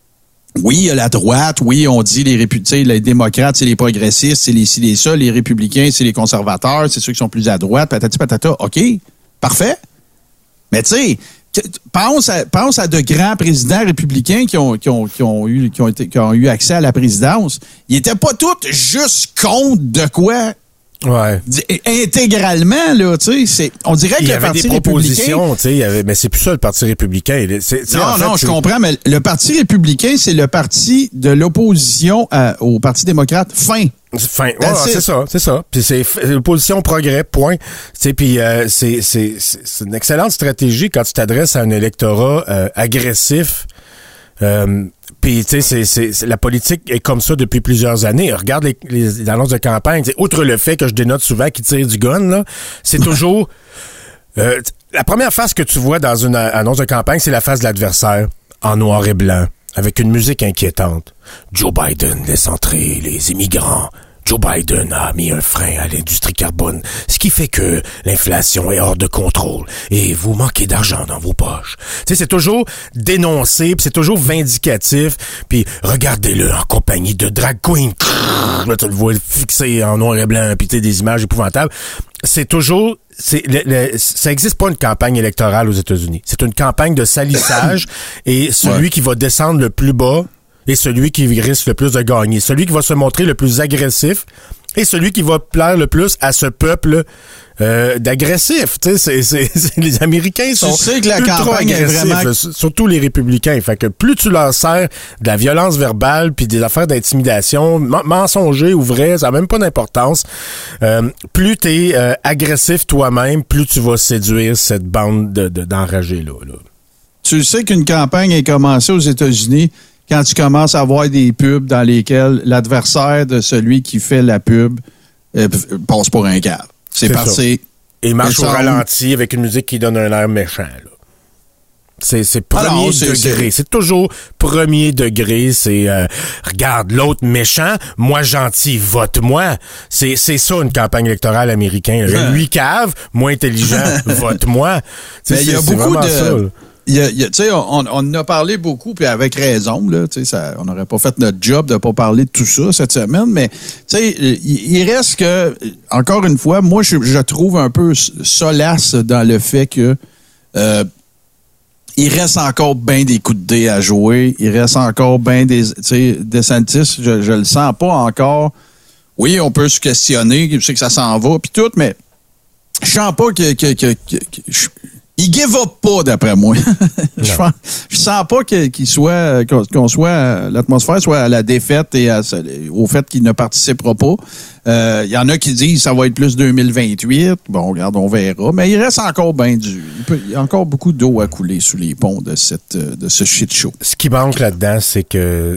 oui, il y a la droite, oui, on dit les républicains, les démocrates, c'est les progressistes, c'est les ci, les ça, les républicains, c'est les conservateurs, c'est ceux qui sont plus à droite, patati patata, OK. Parfait. Mais tu sais, pense à, pense à de grands présidents républicains qui ont, qui ont, qui ont, eu, qui ont, été, qui ont eu accès à la présidence. Ils n'étaient pas tous juste contre de quoi Ouais. Intégralement, là, tu sais, on dirait que il y le avait Parti des propositions, tu sais, mais c'est plus ça le Parti républicain. C'est, c'est, non, en fait, non, c'est... je comprends, mais le Parti républicain, c'est le parti de l'opposition à, au Parti démocrate fin. Fin, ouais, c'est ça, c'est ça. Puis c'est l'opposition progrès, point. Puis euh, c'est, c'est, c'est une excellente stratégie quand tu t'adresses à un électorat euh, agressif. Euh, Puis, tu sais, c'est, c'est, c'est, la politique est comme ça depuis plusieurs années. Regarde les, les, les annonces de campagne. T'sais, outre le fait que je dénote souvent qu'ils tirent du gun, là, c'est toujours... Euh, la première face que tu vois dans une annonce de campagne, c'est la face de l'adversaire, en noir et blanc, avec une musique inquiétante. Joe Biden laisse entrer les immigrants. Joe Biden a mis un frein à l'industrie carbone, ce qui fait que l'inflation est hors de contrôle et vous manquez d'argent dans vos poches. Tu sais, c'est toujours dénoncé, puis c'est toujours vindicatif, puis regardez-le en compagnie de drag queen. Là, tu le vois fixé en noir et blanc, puis tu sais, des images épouvantables. C'est toujours... C'est, le, le, ça existe pas une campagne électorale aux États-Unis. C'est une campagne de salissage et celui ouais. qui va descendre le plus bas et celui qui risque le plus de gagner. Celui qui va se montrer le plus agressif et celui qui va plaire le plus à ce peuple euh, d'agressifs. Tu sais, c'est, c'est, c'est, les Américains sont tu sais que la ultra campagne agressifs, est vraiment... surtout les républicains. Fait que plus tu leur sers de la violence verbale puis des affaires d'intimidation, m- mensonger ou vrai, ça n'a même pas d'importance. Euh, plus t'es euh, agressif toi-même, plus tu vas séduire cette bande de, de, d'enragés-là. Là. Tu sais qu'une campagne est commencée aux États-Unis quand tu commences à voir des pubs dans lesquelles l'adversaire de celui qui fait la pub euh, passe pour un cave. C'est, c'est parti. Et il marche au ralenti avec une musique qui donne un air méchant. Là. C'est, c'est premier Alors, c'est, degré. C'est... c'est toujours premier degré. C'est euh, regarde l'autre méchant, moi gentil, vote-moi. C'est, c'est ça une campagne électorale américaine. Lui cave, moi intelligent, vote-moi. Mais il y a beaucoup de... Ça, Il y a, il y a, tu sais, on, on en a parlé beaucoup, puis avec raison, là, tu sais, ça, on n'aurait pas fait notre job de pas parler de tout ça cette semaine, mais, tu sais, il, il reste que, encore une fois, moi, je, je trouve un peu solace dans le fait que euh, il reste encore bien des coups de dé à jouer, il reste encore bien des, tu sais, DeSantis, je, je le sens pas encore. Oui, on peut se questionner, je sais que ça s'en va, puis tout, mais je sens pas que, que, que, que, que je, il give up pas, d'après moi. je, pense, je sens pas que, qu'il soit, qu'on soit, l'atmosphère soit à la défaite et à, au fait qu'il ne participera pas. Il euh, y en a qui disent que ça va être plus deux mille vingt-huit. Bon, regarde, on verra. Mais il reste encore bien du, il, peut, il y a encore beaucoup d'eau à couler sous les ponts de cette, de ce shit show. Ce qui manque là-dedans, c'est que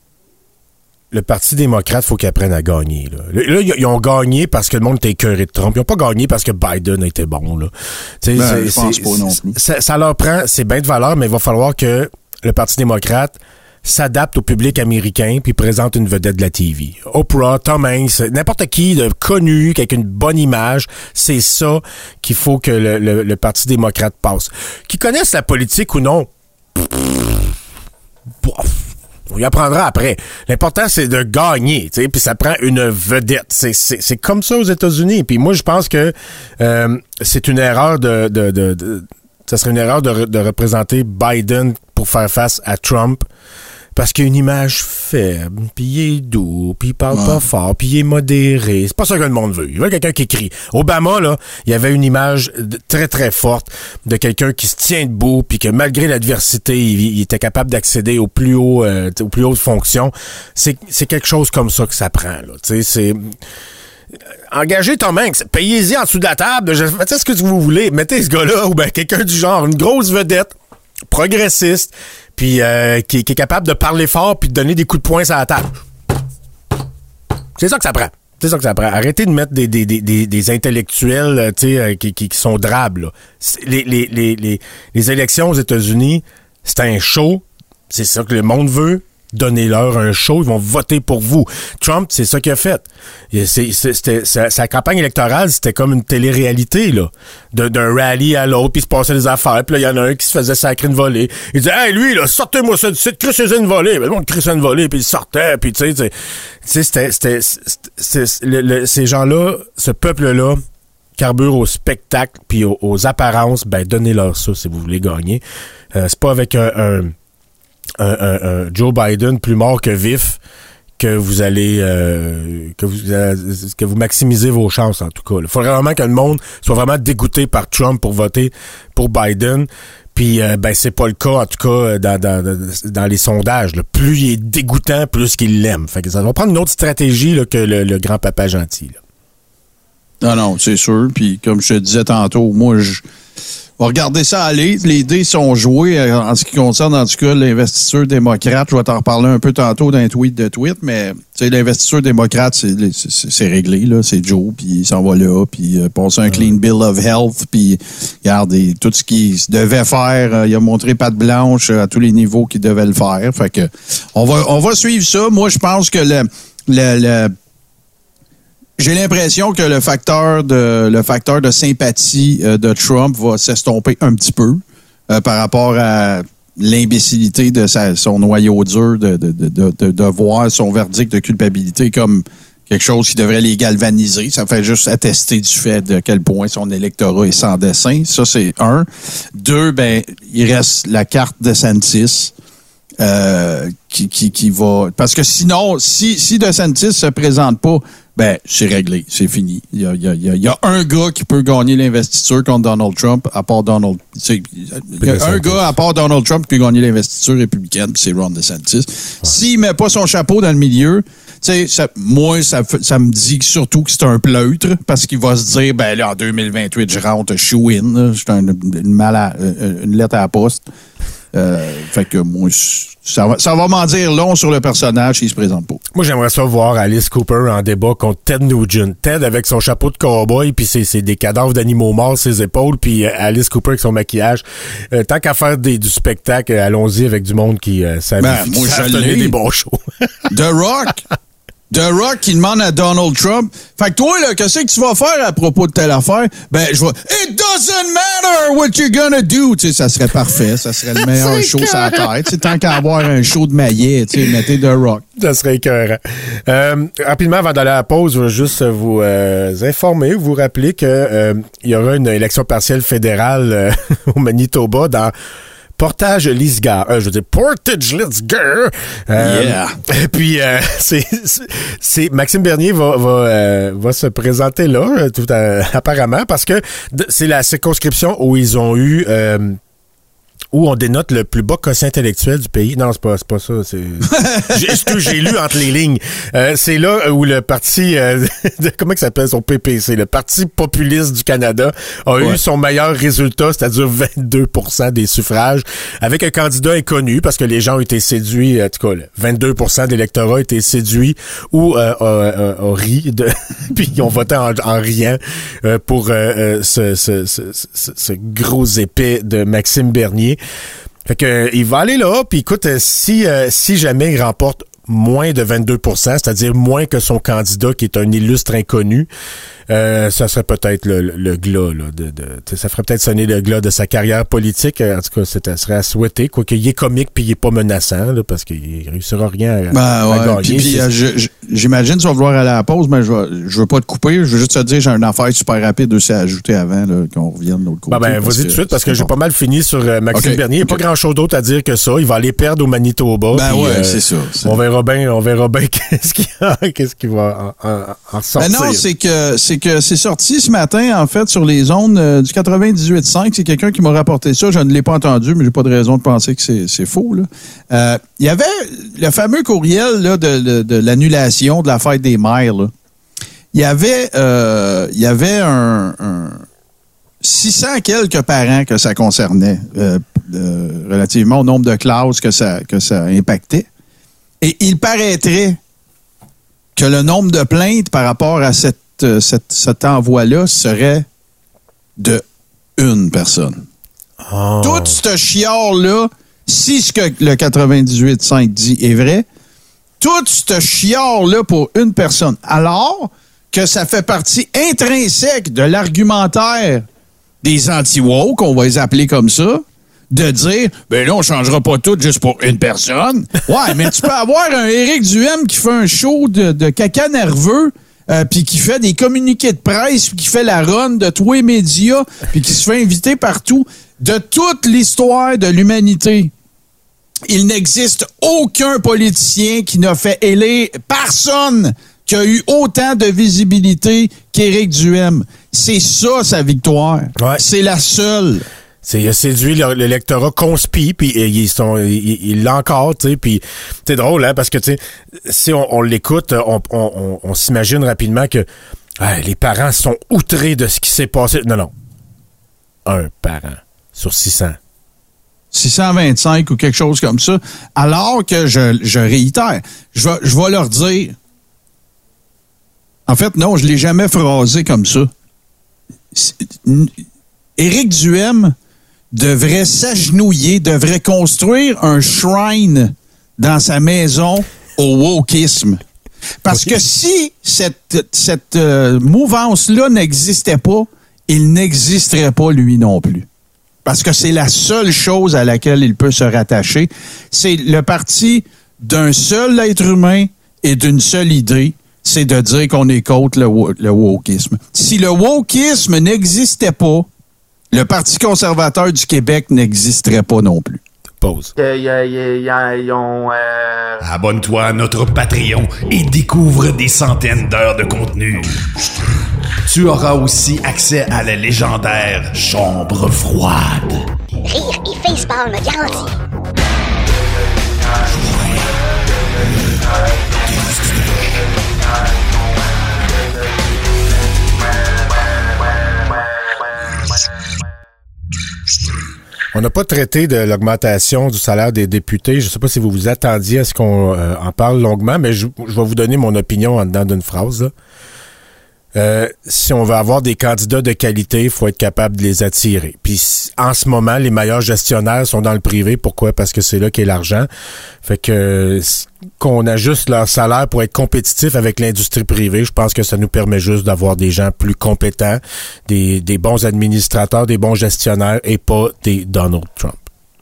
le Parti démocrate, il faut qu'il apprenne à gagner. Là. Là, ils ont gagné parce que le monde était écœuré de Trump. Ils n'ont pas gagné parce que Biden était bon. Là. Ben, c'est, je pense c'est, pas non plus. Ça, ça leur prend, c'est bien de valeur, mais il va falloir que le Parti démocrate s'adapte au public américain puis présente une vedette de la T V. Oprah, Tom Hanks, n'importe qui de connu, avec une bonne image, c'est ça qu'il faut que le, le, le Parti démocrate passe. Qu'ils connaissent la politique ou non, bof. On y apprendra après. L'important, c'est de gagner, tu sais, puis ça prend une vedette. C'est, c'est, c'est comme ça aux États-Unis. Puis moi, je pense que euh, c'est une erreur de, de, de, de... Ça serait une erreur de, de représenter Biden pour faire face à Trump. Parce qu'il a une image faible, puis il est doux, puis il parle ouais. pas fort, puis il est modéré. C'est pas ça que le monde veut. Il veut quelqu'un qui crie. Obama, là, il y avait une image très, très forte de quelqu'un qui se tient debout, puis que malgré l'adversité, il, il était capable d'accéder aux plus hauts, euh, aux plus hautes fonctions. C'est, c'est quelque chose comme ça que ça prend, là. Tu sais, c'est... Engagez Tom Hanks, payez-y en dessous de la table, faites ce que vous voulez, mettez ce gars-là, ou ben quelqu'un du genre, une grosse vedette, progressiste, puis euh, qui, qui est capable de parler fort puis de donner des coups de poing sur la table. C'est ça que ça prend. C'est ça que ça prend. Arrêtez de mettre des, des, des, des, des intellectuels tu sais, qui, qui, qui sont drabes. Là. Les, les, les, les, les élections aux États-Unis, c'est un show. C'est ça que le monde veut. Donnez-leur un show, ils vont voter pour vous. Trump, c'est ça qu'il a fait. C'est, c'est, c'était, sa, sa campagne électorale, c'était comme une télé-réalité, là. De, d'un rallye à l'autre, puis il se passait des affaires, puis là, il y en a un qui se faisait sacrer une volée. Il disait, hey, lui, là, sortez-moi ça du site, crissez une volée. Ben, le monde crissait une volée, puis il sortait, puis tu sais, tu sais, c'était, c'était, c'était, c'était le, le, ces gens-là, ce peuple-là, carbure au spectacle, puis aux, aux apparences, ben, donnez-leur ça si vous voulez gagner. Euh, c'est pas avec un, un Un, un, un Joe Biden plus mort que vif que vous allez euh, que vous euh, que vous maximisez vos chances, en tout cas. Il faudrait vraiment que le monde soit vraiment dégoûté par Trump pour voter pour Biden. Puis euh, ben c'est pas le cas, en tout cas, dans, dans, dans les sondages. Là. Plus il est dégoûtant, plus qu'il l'aime. Fait que ça va prendre une autre stratégie là, que le, le grand-papa gentil. Là. Non, non, c'est sûr. Puis comme je te disais tantôt, moi, je vais regarder ça aller. Les dés sont joués en ce qui concerne, en tout cas, l'investiture démocrate. Je vais t'en reparler un peu tantôt d'un tweet de tweet, mais l'investiture démocrate, c'est, c'est, c'est réglé. Là. C'est Joe, puis il s'en va là, puis euh, passer un clean bill of health, puis regarde, tout ce qu'il devait faire, euh, il a montré patte blanche à tous les niveaux qu'il devait le faire. Fait que on va, on va suivre ça. Moi, je pense que le... le, le J'ai l'impression que le facteur de le facteur de sympathie euh, de Trump va s'estomper un petit peu euh, par rapport à l'imbécilité de sa, son noyau dur de, de, de, de, de voir son verdict de culpabilité comme quelque chose qui devrait les galvaniser. Ça fait juste attester du fait de quel point son électorat est sans dessein. Ça, c'est un. Deux, ben, il reste la carte DeSantis. Euh, qui, qui, qui va... Parce que sinon, si, si DeSantis se présente pas, ben, c'est réglé, c'est fini. Il y a, il y a, il y a un gars qui peut gagner l'investiture contre Donald Trump, à part Donald... Il y a un gars, à part Donald Trump, qui peut gagner l'investiture républicaine, puis c'est Ron DeSantis. Ouais. S'il met pas son chapeau dans le milieu, tu sais, moi, ça, ça me dit surtout que c'est un pleutre, parce qu'il va se dire, ben là, en deux mille vingt-huit, je rentre, je suis win, je suis une, une, mal à, une lettre à la poste. Euh, fait que moi, ça va, ça va m'en dire long sur le personnage s'il se présente pas. Moi, j'aimerais ça voir Alice Cooper en débat contre Ted Nugent. Ted avec son chapeau de cowboy, puis c'est, c'est des cadavres d'animaux morts sur ses épaules, puis euh, Alice Cooper avec son maquillage. Euh, tant qu'à faire des, du spectacle, allons-y avec du monde qui euh, savent ben, moi, savent donner des bons shows. The Rock! The Rock qui demande à Donald Trump, fait que toi, là, qu'est-ce que tu vas faire à propos de telle affaire? Ben, je vais, it doesn't matter what you're gonna do! Tu sais, ça serait parfait. Ça serait le meilleur show sur la terre. Tu sais, tant qu'à avoir un show de maillet, tu sais, mettez The Rock. Ça serait écœurant. Euh, rapidement, avant d'aller à la pause, je veux juste vous euh, informer, vous rappeler que euh, il y aura une élection partielle fédérale euh, au Manitoba dans Portage-Lisgar. Euh, je veux dire, Portage-Lisgar. Euh, yeah. Et puis, euh, c'est, c'est, c'est Maxime Bernier va, va, euh, va se présenter là, tout à, apparemment, parce que c'est la circonscription où ils ont eu... Euh, où on dénote le plus bas quotient intellectuel du pays. Non, c'est pas, c'est pas ça. C'est, j'ai, c'est tout, j'ai lu entre les lignes. Euh, c'est là où le parti, euh, de, comment il s'appelle son P P C, le Parti populiste du Canada, a ouais. eu son meilleur résultat, c'est-à-dire vingt-deux pour cent des suffrages, avec un candidat inconnu, parce que les gens ont été séduits, en tout cas, vingt-deux pour cent de l'électorat a été séduit ou euh, a, a, a ri, de, puis ils ont voté en, en riant euh, pour euh, ce, ce, ce, ce, ce gros épais de Maxime Bernier. Fait que euh, il va aller là, puis écoute, euh, si euh, si jamais il remporte moins de vingt-deux pour cent, c'est-à-dire moins que son candidat qui est un illustre inconnu, euh, ça serait peut-être le, le, le glas, là, de, de, ça ferait peut-être sonner le glas de sa carrière politique. En tout cas, ça serait à souhaiter, quoi qu'il est comique puis il est pas menaçant, là, parce qu'il réussira rien à, ben, à ouais, gagner. Puis, puis, euh, je, je, j'imagine que tu vas vouloir aller à la pause, mais je, vais, je veux pas te couper. Je veux juste te dire, j'ai une affaire super rapide aussi à ajouter avant là, qu'on revienne de l'autre côté. Ben, ben vas-y tout de suite, parce que j'ai pas mal fini sur euh, Maxime okay, Bernier. Il n'y a okay. pas grand-chose d'autre à dire que ça. Il va aller perdre au Manitoba. Ben puis, ouais, euh, c'est ça. C'est... On verra bien, on verra bien qu'est-ce qu'il, qu'est-ce qu'il va en, en, en sortir. Ben non, c'est que, c'est que c'est sorti ce matin, en fait, sur les ondes euh, du quatre-vingt-dix-huit virgule cinq. C'est quelqu'un qui m'a rapporté ça. Je ne l'ai pas entendu, mais j'ai pas de raison de penser que c'est, c'est faux. Là. Euh, il y avait le fameux courriel là, de, de, de l'annulation de la fête des mères. Là. Il y avait, euh, il y avait un, un six cents quelques parents que ça concernait, euh, euh, relativement au nombre de classes que ça, que ça impactait. Et il paraîtrait que le nombre de plaintes par rapport à cette, cette, cet envoi-là serait de une personne. Oh. Tout ce chiard-là, si ce que le quatre-vingt-dix-huit virgule cinq dit est vrai, tout ce chiard-là pour une personne, alors que ça fait partie intrinsèque de l'argumentaire des anti-woke, on va les appeler comme ça, de dire, ben là, on changera pas tout juste pour une personne. Ouais, mais tu peux avoir un Éric Duhem qui fait un show de, de caca nerveux, euh, puis qui fait des communiqués de presse, puis qui fait la run de tous les médias, puis qui se fait inviter partout, de toute l'histoire de l'humanité. il n'existe aucun politicien qui n'a fait élire personne qui a eu autant de visibilité qu'Éric Duhem. C'est ça, sa victoire. Ouais. C'est la seule. C'est, il a séduit l'électorat conspi, puis ils sont, il, il l'a encore, tu sais, puis c'est drôle, hein, parce que, tu sais, si on, on l'écoute, on, on, on, on s'imagine rapidement que ah, les parents sont outrés de ce qui s'est passé. Non, non. Un parent sur six cents. six cent vingt-cinq ou quelque chose comme ça. Alors que, je, je réitère, je vais, je vais leur dire, en fait, non, je ne l'ai jamais phrasé comme ça. Éric Duhem devrait s'agenouiller, devrait construire un shrine dans sa maison au wokisme. Parce que si cette, cette euh, mouvance-là n'existait pas, il n'existerait pas lui non plus. Parce que c'est la seule chose à laquelle il peut se rattacher. C'est le parti d'un seul être humain et d'une seule idée, c'est de dire qu'on est contre le, le wokisme. Si le wokisme n'existait pas, le Parti conservateur du Québec n'existerait pas non plus. Pause. Euh, y a, y a, y a, ont, euh... Abonne-toi à notre Patreon et découvre des centaines d'heures de contenu. Tu auras aussi accès à la légendaire Chambre froide. Rire et facepalm garanti. On n'a pas traité de l'augmentation du salaire des députés. Je ne sais pas si vous vous attendiez à ce qu'on euh, en parle longuement, mais je, je vais vous donner mon opinion en dedans d'une phrase, là. Euh, si on veut avoir des candidats de qualité, il faut être capable de les attirer. Puis en ce moment, les meilleurs gestionnaires sont dans le privé. Pourquoi? Parce que c'est là qu'est l'argent. Fait que qu'on ajuste leur salaire pour être compétitif avec l'industrie privée, je pense que ça nous permet juste d'avoir des gens plus compétents, des, des bons administrateurs, des bons gestionnaires et pas des Donald Trump.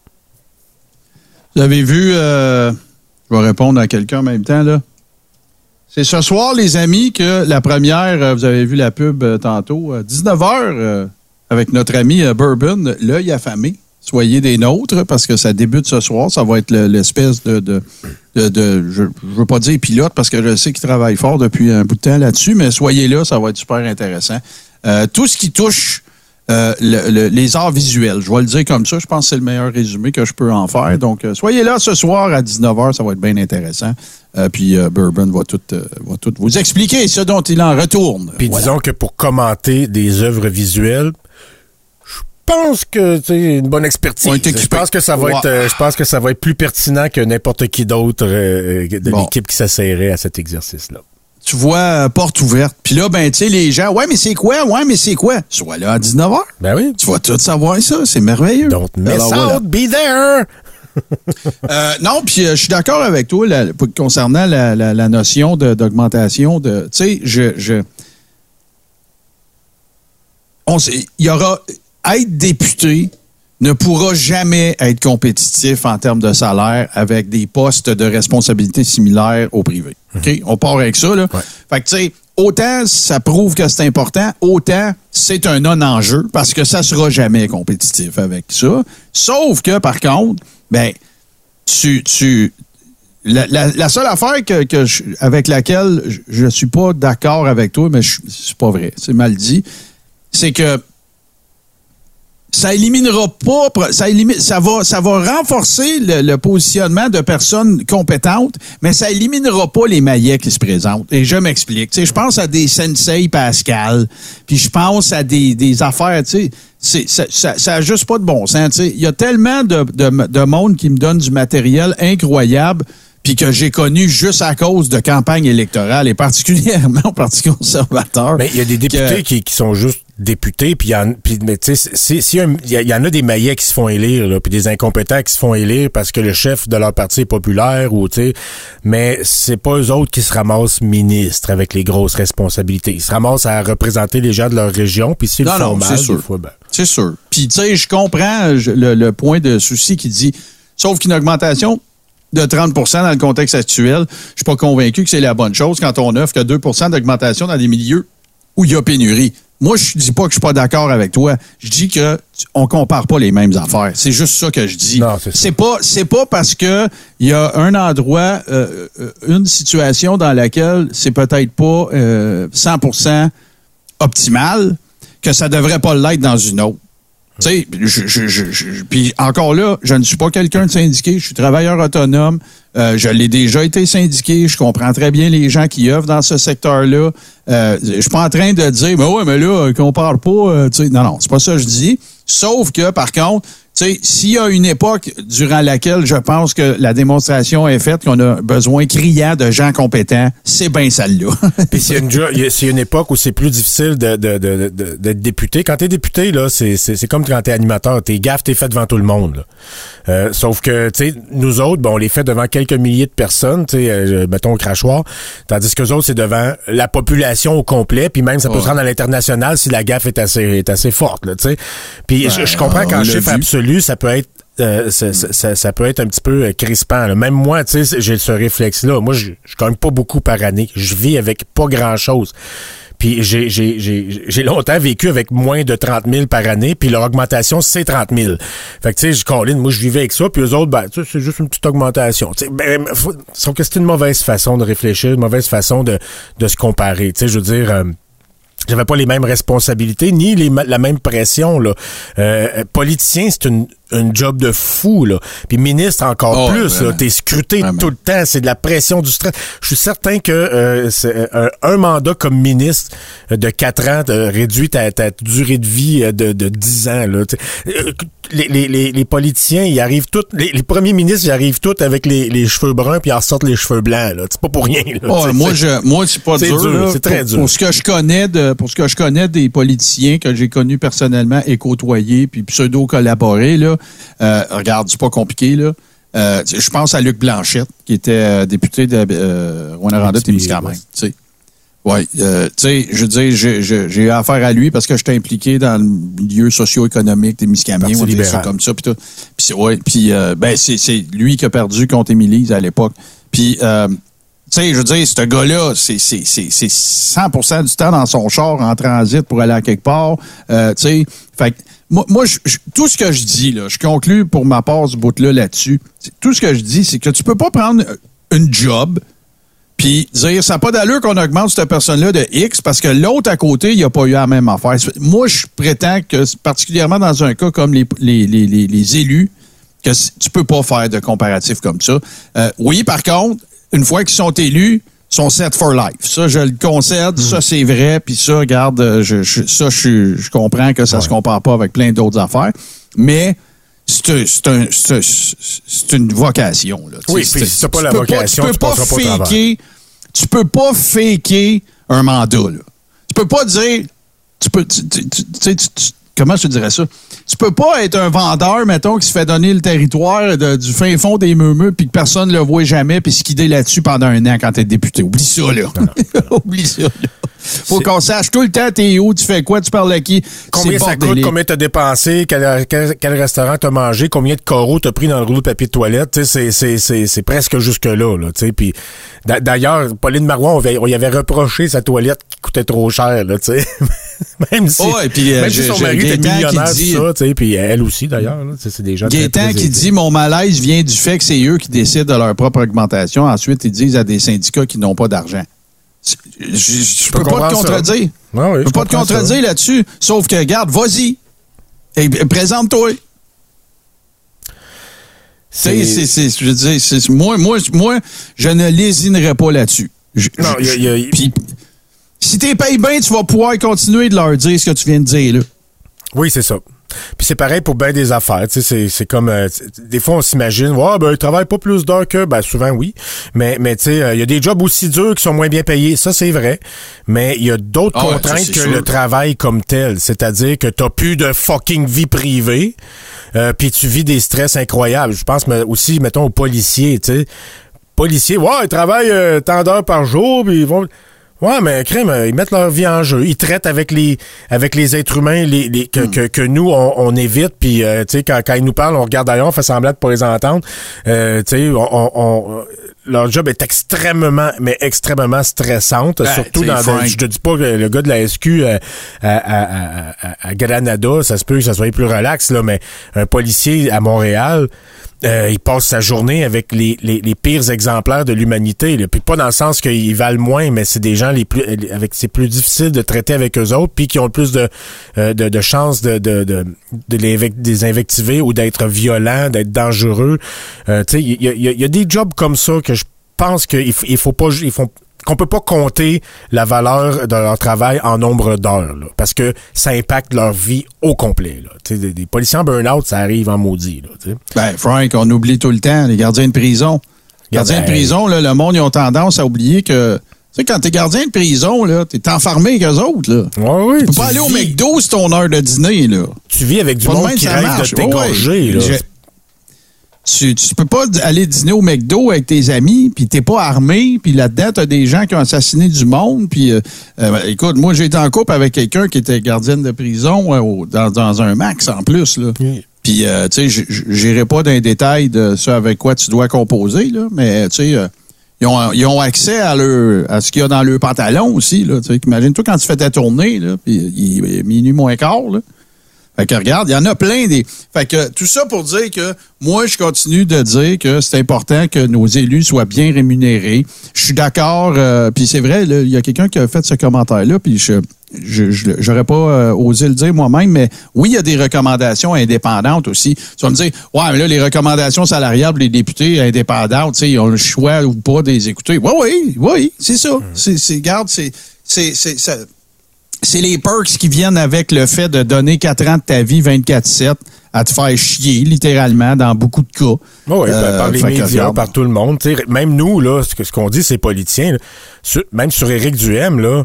Vous avez vu, euh, je vais répondre à quelqu'un en même temps, là. C'est ce soir, les amis, que la première, vous avez vu la pub euh, tantôt, euh, dix-neuf heures, euh, avec notre ami euh, Bourbon, l'œil affamé. Soyez des nôtres, parce que ça débute ce soir. Ça va être le, l'espèce de... de, de, de je ne veux pas dire pilote, parce que je sais qu'il travaille fort depuis un bout de temps là-dessus, mais soyez là, ça va être super intéressant. Euh, tout ce qui touche euh, le, le, les arts visuels, je vais le dire comme ça, je pense que c'est le meilleur résumé que je peux en faire. Donc, euh, soyez là ce soir à dix-neuf heures, ça va être bien intéressant. Euh, puis euh, Bourbon va tout, euh, va tout vous expliquer ce dont il en retourne. Puis voilà. Disons que pour commenter des œuvres visuelles, je pense que c'est une bonne expertise. Je pense que ça va wow. être, euh, je pense que ça va être plus pertinent que n'importe qui d'autre euh, de bon. l'équipe qui s'essayerait à cet exercice-là. Tu vois, euh, porte ouverte. Puis là, ben, tu sais, les gens, ouais, mais c'est quoi? Ouais, mais c'est quoi? Sois là à dix-neuf heures. Ben oui. Tu vas tout savoir ça. C'est merveilleux. Don't miss out, voilà. Be there! euh, non, puis euh, je suis d'accord avec toi là, concernant la, la, la notion de, d'augmentation de. Tu sais, je, je. On sait, il y aura. Être député ne pourra jamais être compétitif en termes de salaire avec des postes de responsabilité similaires au privé. OK? On part avec ça, là. Ouais. Fait que, tu sais, autant ça prouve que c'est important, autant c'est un non-enjeu parce que ça sera jamais compétitif avec ça. Sauf que, par contre, ben, tu, tu, la, la, la seule affaire que, que je, avec laquelle je, je suis pas d'accord avec toi, mais je, c'est pas vrai, c'est mal dit, c'est que ça éliminera pas, ça élimine, ça va, ça va renforcer le, le positionnement de personnes compétentes, mais ça éliminera pas les maillets qui se présentent. Et je m'explique. Tu sais, je pense à des Sensei Pascal, puis je pense à des, des affaires, tu sais, c'est, ça, ça, ça a juste pas de bon sens. Tu sais, il y a tellement de, de, de monde qui me donne du matériel incroyable, puis que j'ai connu juste à cause de campagne électorale, et particulièrement au Parti conservateur. Mais il y a des députés que, qui, qui sont juste députés, puis il y en, puis mais tu sais, si, si il y, y en a des maillets qui se font élire, là, puis des incompétents qui se font élire parce que le chef de leur parti est populaire, ou tu sais, mais c'est pas eux autres qui se ramassent ministres avec les grosses responsabilités. Ils se ramassent à représenter les gens de leur région, puis s'ils le font mal, des fois, ben. C'est sûr. Puis tu sais, je comprends je, le, le point de souci qui dit, sauf qu'une augmentation de trente pour cent dans le contexte actuel, je suis pas convaincu que c'est la bonne chose quand on offre que deux pour cent d'augmentation dans des milieux où il y a pénurie. moi, je dis pas que je suis pas d'accord avec toi. Je dis que on compare pas les mêmes affaires. C'est juste ça que je dis. Non, c'est ça. C'est pas, c'est pas parce que il y a un endroit, euh, une situation dans laquelle c'est peut-être pas euh, cent pour cent optimal que ça devrait pas l'être dans une autre. Tu sais, je, je, je, je, puis encore là, je ne suis pas quelqu'un de syndiqué, je suis travailleur autonome, euh, je l'ai déjà été syndiqué, je comprends très bien les gens qui œuvrent dans ce secteur-là. Euh, je suis pas en train de dire, mais ouais, mais là, qu'on parle pas, euh, tu sais, non, non, c'est pas ça que je dis. Sauf que, par contre, tu sais, s'il y a une époque durant laquelle je pense que la démonstration est faite, qu'on a besoin criant de gens compétents, c'est bien celle-là. Puis s'il y a une, jo- il y a- s'il y a une époque où c'est plus difficile de, de, de, de, d'être député, quand t'es député, là, c'est, c'est, c'est comme quand t'es animateur. T'es gaffe, t'es fait devant tout le monde, là. Euh, sauf que, tu sais, nous autres, bon, on les fait devant quelques milliers de personnes, tu sais, euh, mettons au crachoir, tandis que les autres, c'est devant la population au complet, puis même ça peut ouais. se rendre à l'international si la gaffe est assez, est assez forte, là, tu sais. Puis je, je comprends on qu'en l'a chiffre vu. absolu, ça peut être Euh, ça, ça, ça, ça peut être un petit peu euh, crispant, là. Même moi, tu sais, j'ai ce réflexe-là. Moi, je, je gagne pas beaucoup par année. Je vis avec pas grand-chose. Puis j'ai, j'ai, j'ai, j'ai longtemps vécu avec moins de trente mille par année, puis leur augmentation, c'est trente mille. Fait que, tu sais, je colline, moi, je vivais avec ça, puis eux autres, ben, tu sais, c'est juste une petite augmentation. Tu sais, ben, faut, sauf que c'est une mauvaise façon de réfléchir, une mauvaise façon de, de se comparer. Tu sais, je veux dire... Euh, J'avais pas les mêmes responsabilités ni les, la même pression là. Euh, politicien, c'est une un job de fou là. Puis ministre encore oh, plus vraiment. là, t'es scruté Vraiment. tout le temps, c'est de la pression, du stress. Je suis certain que euh, c'est, un, un mandat comme ministre de quatre ans te réduit ta, ta durée de vie de, de dix ans là. Les, les, les, les politiciens, ils arrivent tous, les, les premiers ministres, ils arrivent tous avec les, les cheveux bruns puis ils en sortent les cheveux blancs là. C'est pas pour rien là. Oh, moi, je, moi, c'est pas c'est dur. dur, là. c'est très pour, dur. Pour ce que je connais de, pour ce que je connais des politiciens que j'ai connus personnellement et côtoyés puis pseudo collaborés là. Euh, regarde, c'est pas compliqué là. Euh, je pense à Luc Blanchette qui était euh, député de euh, Rwanda-Témiscamingue. Tu sais. Oui, euh, tu sais, je veux dire, j'ai, j'ai, j'ai eu affaire à lui parce que j'étais impliqué dans le milieu socio-économique des Témiscamingue, on fait ça comme ça, puis tout. Puis c'est, ouais, puis euh, ben c'est, c'est lui qui a perdu contre Émilie à l'époque. Puis, euh, tu sais, je veux dire, ce gars-là, c'est, c'est, c'est, c'est cent pour cent du temps dans son char en transit pour aller à quelque part. Euh, tu sais, fait que moi, moi je, je, tout ce que je dis, là, je conclue pour ma part ce bout-là là-dessus. Tout ce que je dis, c'est que tu peux pas prendre une job puis dire, ça n'a pas d'allure qu'on augmente cette personne-là de X parce que l'autre à côté, il n'a pas eu la même affaire. Moi, je prétends que, particulièrement dans un cas comme les, les, les, les, les élus, que tu peux pas faire de comparatif comme ça. Euh, oui, par contre, une fois qu'ils sont élus, ils sont set for life. Ça, je le concède, mmh. ça, c'est vrai, puis ça, regarde, je, je, ça, je, je comprends que ça ouais. se compare pas avec plein d'autres affaires, mais... C'est, c'est, un, c'est, c'est une vocation. Là. Oui, puis si t'as pas la vocation, tu peux pas, tu peux pas faker, tu peux pas faker un mandat. Là. Tu peux pas dire, tu peux, tu, tu, tu, tu, tu, comment je te dirais ça? Tu peux pas être un vendeur, mettons, qui se fait donner le territoire de, du fin fond des meumeux puis que personne ne le voit jamais puis skider là-dessus pendant un an quand t'es député. Oublie ça, là. Non, non. Oublie ça, là. Faut c'est... qu'on sache tout le temps t'es où, tu fais quoi, tu parles à qui. Combien ça coûte, combien t'as dépensé, quel, quel, quel restaurant t'as mangé, combien de coraux t'as pris dans le rouleau de papier de toilette, tu sais, c'est, c'est, c'est, c'est presque jusque-là, là, tu sais. Puis d'ailleurs, Pauline Marois, on, avait, on y avait reproché sa toilette qui coûtait trop cher, là, tu sais. Même si, oh, et puis, même euh, si son je, mari était millionnaire, dit, tout ça, tu sais, puis elle aussi, d'ailleurs, là, c'est des gens Gaétan qui dit, mon malaise vient du fait que c'est eux qui décident de leur propre augmentation. Ensuite, ils disent à des syndicats qui n'ont pas d'argent. Je, je, je, je peux pas te contredire. Ah oui, je peux pas te contredire ça. Là-dessus. Sauf que, regarde, vas-y. Et, et présente-toi. C'est, c'est, c'est, je veux dire, c'est, moi, moi, moi, je ne lésinerai pas là-dessus. Je, non, je, y a, y a... Puis, si t'es payé bien, tu vas pouvoir continuer de leur dire ce que tu viens de dire, là. Oui, c'est ça. Puis c'est pareil pour bien des affaires, tu sais, c'est, c'est comme euh, des fois on s'imagine, ouais, ben ils travaillent pas plus d'heures que, ben souvent oui, mais mais tu sais, il euh, y a des jobs aussi durs qui sont moins bien payés, ça c'est vrai, mais il y a d'autres oh, contraintes ouais, que sûr. Le travail comme tel, c'est-à-dire que t'as plus de fucking vie privée, euh, puis tu vis des stress incroyables. Je pense mais aussi, mettons aux policiers, tu sais, policiers, ouais, ils travaillent euh, tant d'heures par jour, puis ils vont ouais, mais crème, ils mettent leur vie en jeu. Ils traitent avec les avec les êtres humains les, les que, mm. que, que nous, on, on évite. Puis, euh, tu sais, quand, quand ils nous parlent, on regarde ailleurs, on fait semblant de pas les entendre. Euh, tu sais, on, on, leur job est extrêmement, mais extrêmement stressante. Ben, surtout dans, Frank. je te dis pas que le gars de la S Q à, à, à, à, à Granada, ça se peut que ça soit plus relax, là, mais un policier à Montréal, Euh, il passe sa journée avec les, les, les pires exemplaires de l'humanité. Là. Puis pas dans le sens qu'ils valent moins, mais c'est des gens les plus avec c'est plus difficile de traiter avec eux autres, puis qui ont le plus de euh, de, de chances de de de, de les des invectiver ou d'être violents, d'être dangereux. Euh, tu sais, il y a, y a des jobs comme ça que je pense qu'il il faut pas ils font qu'on peut pas compter la valeur de leur travail en nombre d'heures, là, parce que ça impacte leur vie au complet. Là. Des, des policiers en burn-out, ça arrive en maudit. Là, t'sais. Ben, Frank, on oublie tout le temps les gardiens de prison. Les gardiens Ben, de prison, là, le monde, ils ont tendance à oublier que... Tu sais, quand t'es gardien de prison, là, t'es enfermé avec eux autres, là. Ouais, oui, Tu peux tu pas aller au vis- McDo, c'est ton heure de dîner, là. Tu vis avec du Pas de monde même, qui ça rêve marche. de t'égorger. Ouais, là. ouais. Tu, tu peux pas aller dîner au McDo avec tes amis, puis t'es pas armé, puis là-dedans, t'as des gens qui ont assassiné du monde, puis euh, euh, écoute, moi, j'ai été en couple avec quelqu'un qui était gardienne de prison euh, au- dans, dans un max, en plus, là. Oui. Puis, euh, tu sais, j- j- j'irai pas dans les détails de ce avec quoi tu dois composer, là, mais, tu sais, euh, ils, ont, ils ont accès à, leur, à ce qu'il y a dans leur pantalon aussi, là. Tu sais, imagine-toi quand tu fais ta tournée, là, puis il est minuit moins quart, là. Fait que regarde, il y en a plein des... Fait que tout ça pour dire que moi, je continue de dire que c'est important que nos élus soient bien rémunérés. Je suis d'accord, euh, puis c'est vrai, là, il y a quelqu'un qui a fait ce commentaire-là, puis je je, je j'aurais pas euh, osé le dire moi-même, mais oui, il y a des recommandations indépendantes aussi. Tu vas me dire, ouais, mais là, les recommandations salariales des députés indépendants, tu sais, ils ont le choix ou pas de les écouter. Oui, oui, oui, c'est ça. C'est, c'est, regarde, c'est... c'est, c'est ça. C'est les perks qui viennent avec le fait de donner quatre ans de ta vie vingt-quatre sept à te faire chier, littéralement, dans beaucoup de cas. Oui, Euh, par les fait que médias, regarde. par tout le monde. T'sais, même nous, là, ce, que, ce qu'on dit, ces politiciens, là, sur- même sur Éric Duhaime, là,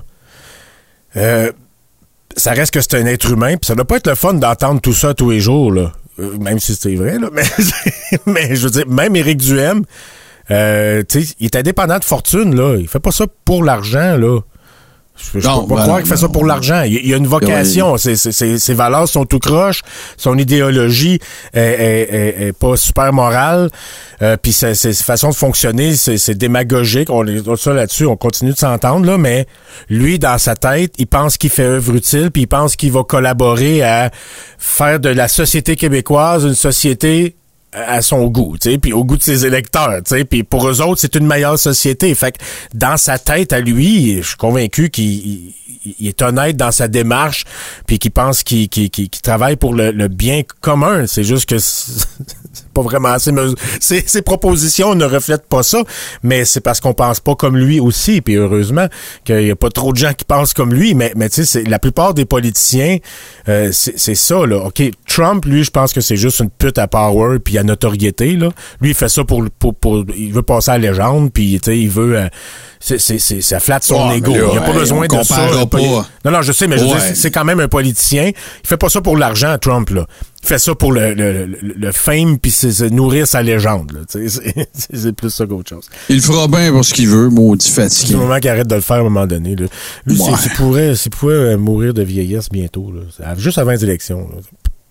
euh, ça reste que c'est un être humain, puis ça doit pas être le fun d'entendre tout ça tous les jours, là. Euh, même si c'est vrai, là. Mais, mais je veux dire, même Éric Duhaime, euh, tu sais, il est indépendant de fortune, là. Il fait pas ça pour l'argent, là. Je, je Non, peux pas ben, croire qu'il fait ça pour l'argent. Il, il a une vocation. Ses, ses, ses, ses valeurs sont tout croche. Son idéologie est, est, est, est pas super morale. Euh, Puis ses, ses façons de fonctionner, c'est, c'est démagogique. On est ça là-dessus. On continue de s'entendre, là. Mais lui, dans sa tête, il pense qu'il fait œuvre utile. Puis il pense qu'il va collaborer à faire de la société québécoise une société à son goût, tu sais, puis au goût de ses électeurs, tu sais, puis pour eux autres, c'est une meilleure société. Fait que dans sa tête à lui, je suis convaincu qu'il il, il est honnête dans sa démarche, puis qu'il pense qu'il, qu'il, qu'il, qu'il travaille pour le, le bien commun. C'est juste que c'est pas vraiment assez mesure. Ses, ses propositions ne reflètent pas ça, mais c'est parce qu'on pense pas comme lui aussi, puis heureusement qu'il y a pas trop de gens qui pensent comme lui, mais, mais tu sais, c'est, la plupart des politiciens, euh, c'est, c'est ça, là. OK, Trump, lui, je pense que c'est juste une pute à power puis à notoriété, là. Lui, il fait ça pour, pour, pour il veut passer à la légende, puis tu sais, il veut... Euh, c'est, c'est, c'est, ça flatte son Ouais, ego. mais là, Il n'y a pas hey, besoin on de ça. comparera un poli- pas. Non, non, je sais, mais je veux Ouais. dire, c'est, c'est quand même un politicien. Il fait pas ça pour l'argent, Trump, là. Il fait ça pour le, le, le, le fame puis c'est, c'est nourrir sa légende, là. Tu sais, c'est, c'est, c'est plus ça qu'autre chose. Il fera bien pour ce qu'il veut, maudit C'est fatigué. le moment qu'il arrête de le faire à un moment donné, là. Lui, Ouais. c'est, c'est pourrait, c'est pourrait euh, mourir de vieillesse bientôt, là. C'est juste avant les élections, là.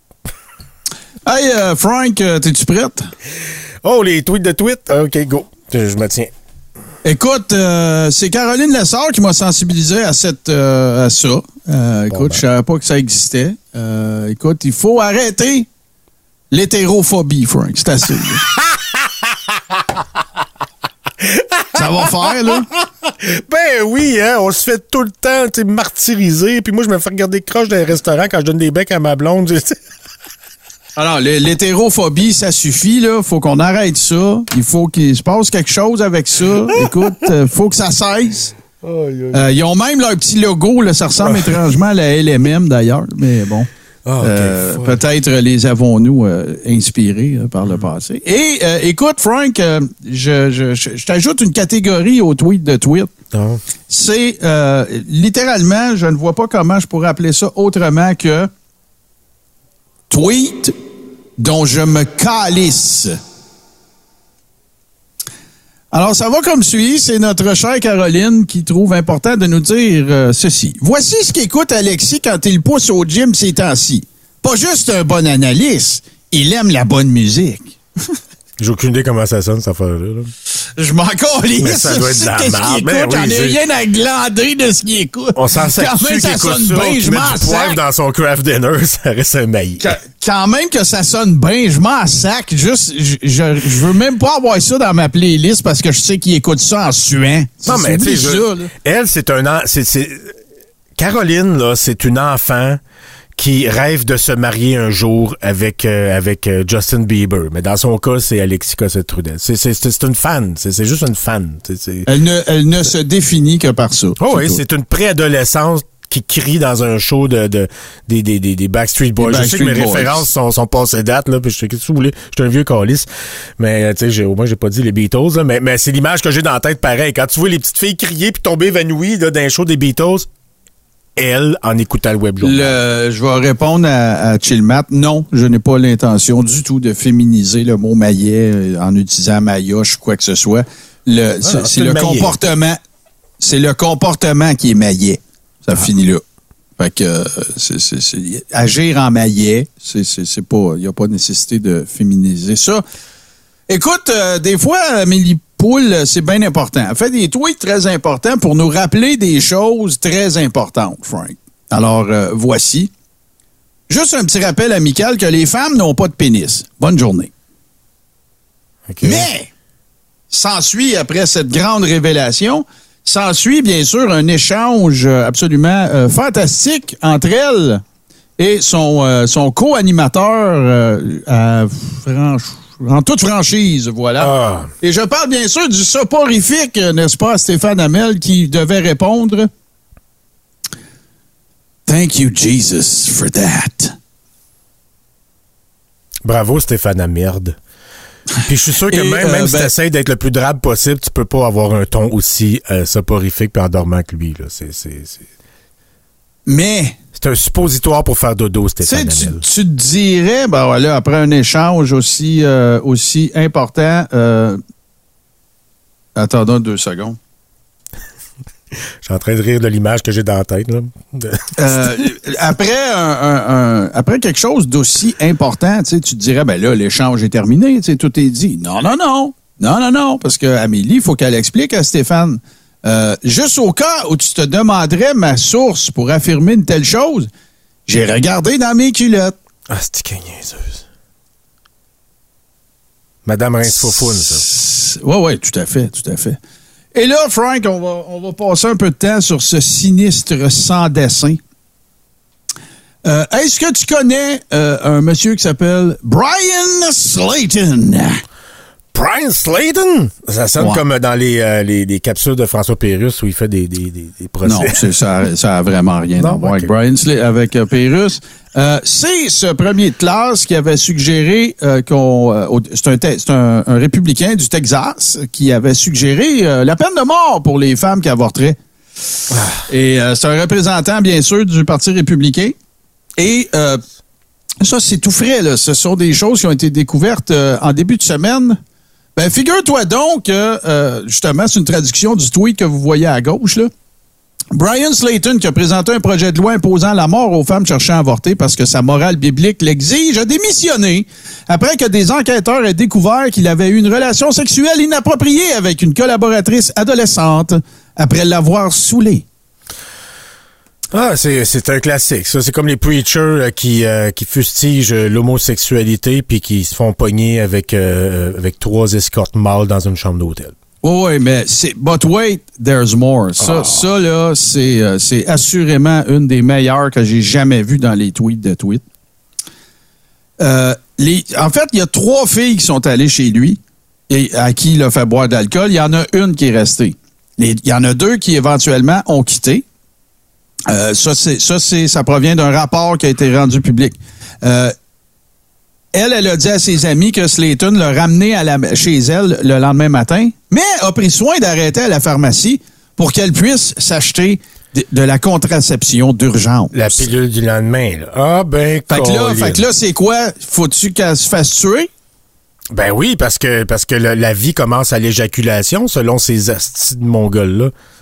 Hey, euh, Frank, euh, t'es-tu prête? Oh, les tweets de tweet? OK, go. Je, je me tiens. Écoute, euh, c'est Caroline Lessard qui m'a sensibilisé à cette euh, à ça. Euh, écoute, ben. je savais pas que ça existait. Euh, écoute, il faut arrêter l'hétérophobie, Frank. C'est assez. là. Ça va faire, là? Ben oui, hein, on se fait tout le temps, tu sais, martyriser. Puis moi, je me fais regarder croche dans les restaurants quand je donne des becs à ma blonde. Je- Alors, l'hé- l'hétérophobie, ça suffit, là. Faut qu'on arrête ça. Il faut qu'il se passe quelque chose avec ça. Écoute, euh, faut que ça cesse. Euh, ils ont même leur petit logo, là. Ça ressemble étrangement à la L M M, d'ailleurs. Mais bon. Ah, ok, Euh, fuck. peut-être les avons-nous euh, inspirés euh, par le passé. Et euh, écoute, Frank, euh, je, je, je, je t'ajoute une catégorie au tweet de tweet. Non. C'est euh, littéralement, je ne vois pas comment je pourrais appeler ça autrement que tweet dont je me calisse. Alors, ça va comme suit. C'est notre chère Caroline qui trouve important de nous dire euh, ceci. Voici ce qu'écoute Alexis quand il pousse au gym ces temps-ci. Pas juste un bon analyste, il aime la bonne musique. J'ai aucune idée comment ça sonne, cette affaire-là. Là. Je m'en calisse. Mais ça doit être de la Qu'est-ce merde. qu'il Mais écoute? oui, J'en ai c'est- rien à glander de ce qu'il écoute. On s'en sert Quand même, dessus ça qu'il écoute sonne ça, bien, qu'il je met m'en du poivre sac. dans son craft dinner, ça reste un maïs. Quand, quand même que ça sonne bien, je m'en sac. Juste, je, je, je veux même pas avoir ça dans ma playlist parce que je sais qu'il écoute ça en suant. Non, mais tu sais, Oublie je- ça, là. elle, c'est un... an- c'est, c'est... Caroline, là, c'est une enfant qui rêve de se marier un jour avec euh, avec euh, Justin Bieber. Mais dans son cas, c'est Alexis Cossette-Trudel. C'est, c'est, c'est, c'est une fan. C'est, c'est juste une fan. C'est, c'est... Elle ne, elle ne se définit que par ça. Oh oui, tout. c'est une préadolescente qui crie dans un show de, de des, des, des, des Backstreet Boys. Des je sais que mes Backstreet Boys. références sont, sont passées date, là, puis je sais qu'est-ce que vous voulez. Je suis un vieux calice. Mais, tu sais, j'ai, au moins, j'ai pas dit les Beatles, là, mais, mais c'est l'image que j'ai dans la tête pareil. Quand tu vois les petites filles crier puis tomber évanouies, là, dans un show des Beatles, elle, en écoutant le web journal. Le, je vais répondre à, à Chillmat. Non, je n'ai pas l'intention du tout de féminiser le mot maillet euh, en utilisant maillotche ou quoi que ce soit. Le, c'est, c'est c'est le le maillet. comportement. C'est le comportement qui est maillet. Ça Ah. finit là. Fait que euh, c'est, c'est, c'est, agir en maillet, c'est, c'est, c'est pas. Il n'y a pas nécessité de féminiser ça. Écoute, euh, des fois, Amélie Poule, c'est bien important. Elle fait des tweets très importants pour nous rappeler des choses très importantes, Frank. Alors, euh, voici. Juste un petit rappel amical que les femmes n'ont pas de pénis. Bonne journée. OK. Mais, s'ensuit, après cette grande révélation, s'ensuit bien sûr un échange absolument euh, fantastique entre elle et son, euh, son co-animateur euh, à franch- en toute franchise, voilà. Ah. Et je parle bien sûr du soporifique, n'est-ce pas, Stéphane Hamel, qui devait répondre « Thank you, Jesus, for that ». Bravo, Stéphane à merde. Puis je suis sûr que Et, même, euh, même si ben- t'essayes d'être le plus drabe possible, tu peux pas avoir un ton aussi euh, soporifique et endormant que lui. Là. C'est, c'est, c'est... Mais... c'est un suppositoire pour faire dodo, Tu sais, Stéphane tu, Hamel. tu te dirais, ben voilà, après un échange aussi, euh, aussi important, euh, attendons deux secondes. Je suis en train de rire de l'image que j'ai dans la tête. Là. De- Euh, après, un, un- un- après quelque chose d'aussi important, tu sais, tu te dirais, ben là, l'échange est terminé, tu sais, tout est dit. Non, non, non. Non, non, non. Parce que Amélie, il faut qu'elle explique à Stéphane. Euh, juste au cas où tu te demanderais ma source pour affirmer une telle chose, j'ai regardé dans mes culottes. Ah, c'est qu'une niaiseuse. Madame Rince-Foufoune, ça. Oui, oui, tout à fait, tout à fait. Et là, Frank, on va, on va passer un peu de temps sur ce sinistre sans dessin. Euh, est-ce que tu connais euh, un monsieur qui s'appelle Brian Slayton? Brian Slayton? Ça sonne Ouais. comme dans les, euh, les, les capsules de François Pérusse où il fait des, des, des, des procès. Non, c'est, ça, ça a vraiment rien Non, à voir ok. avec Brian Slayton, avec euh, Pérusse. Euh, c'est ce premier de classe qui avait suggéré euh, qu'on... euh, au- c'est un, te- c'est un, un républicain du Texas qui avait suggéré euh, la peine de mort pour les femmes qui avorteraient. Et euh, c'est un représentant, bien sûr, du Parti républicain. Et euh, ça, c'est tout frais, là. Ce sont des choses qui ont été découvertes euh, en début de semaine. Ben, figure-toi donc que, euh, justement, c'est une traduction du tweet que vous voyez à gauche, là. Brian Slayton, qui a présenté un projet de loi imposant la mort aux femmes cherchant à avorter parce que sa morale biblique l'exige, a démissionné après que des enquêteurs aient découvert qu'il avait eu une relation sexuelle inappropriée avec une collaboratrice adolescente après l'avoir saoulée. Ah, c'est, c'est un classique. Ça, c'est comme les preachers euh, qui, euh, qui fustigent euh, l'homosexualité puis qui se font pogner avec, euh, avec trois escortes mâles dans une chambre d'hôtel. Oui, oui, mais c'est. But wait, there's more. Ça, ça là, c'est, euh, c'est assurément une des meilleures que j'ai jamais vues dans les tweets de tweet. Euh, les, en fait, il y a trois filles qui sont allées chez lui et à qui il a fait boire de l'alcool. Il y en a une qui est restée. Les- Il y en a deux qui éventuellement ont quitté. Euh, ça, c'est, ça, c'est, ça provient d'un rapport qui a été rendu public. Euh, Elle, elle a dit à ses amis que Slayton l'a ramené à la, chez elle le lendemain matin, mais a pris soin d'arrêter à la pharmacie pour qu'elle puisse s'acheter de, de la contraception d'urgence. La pilule du lendemain, là. Ah, ben, Fait que là, colline. fait que là, c'est quoi? Faut-tu qu'elle se fasse tuer? Ben oui, parce que, parce que le- la vie commence à l'éjaculation, selon ces astis de mongols-là.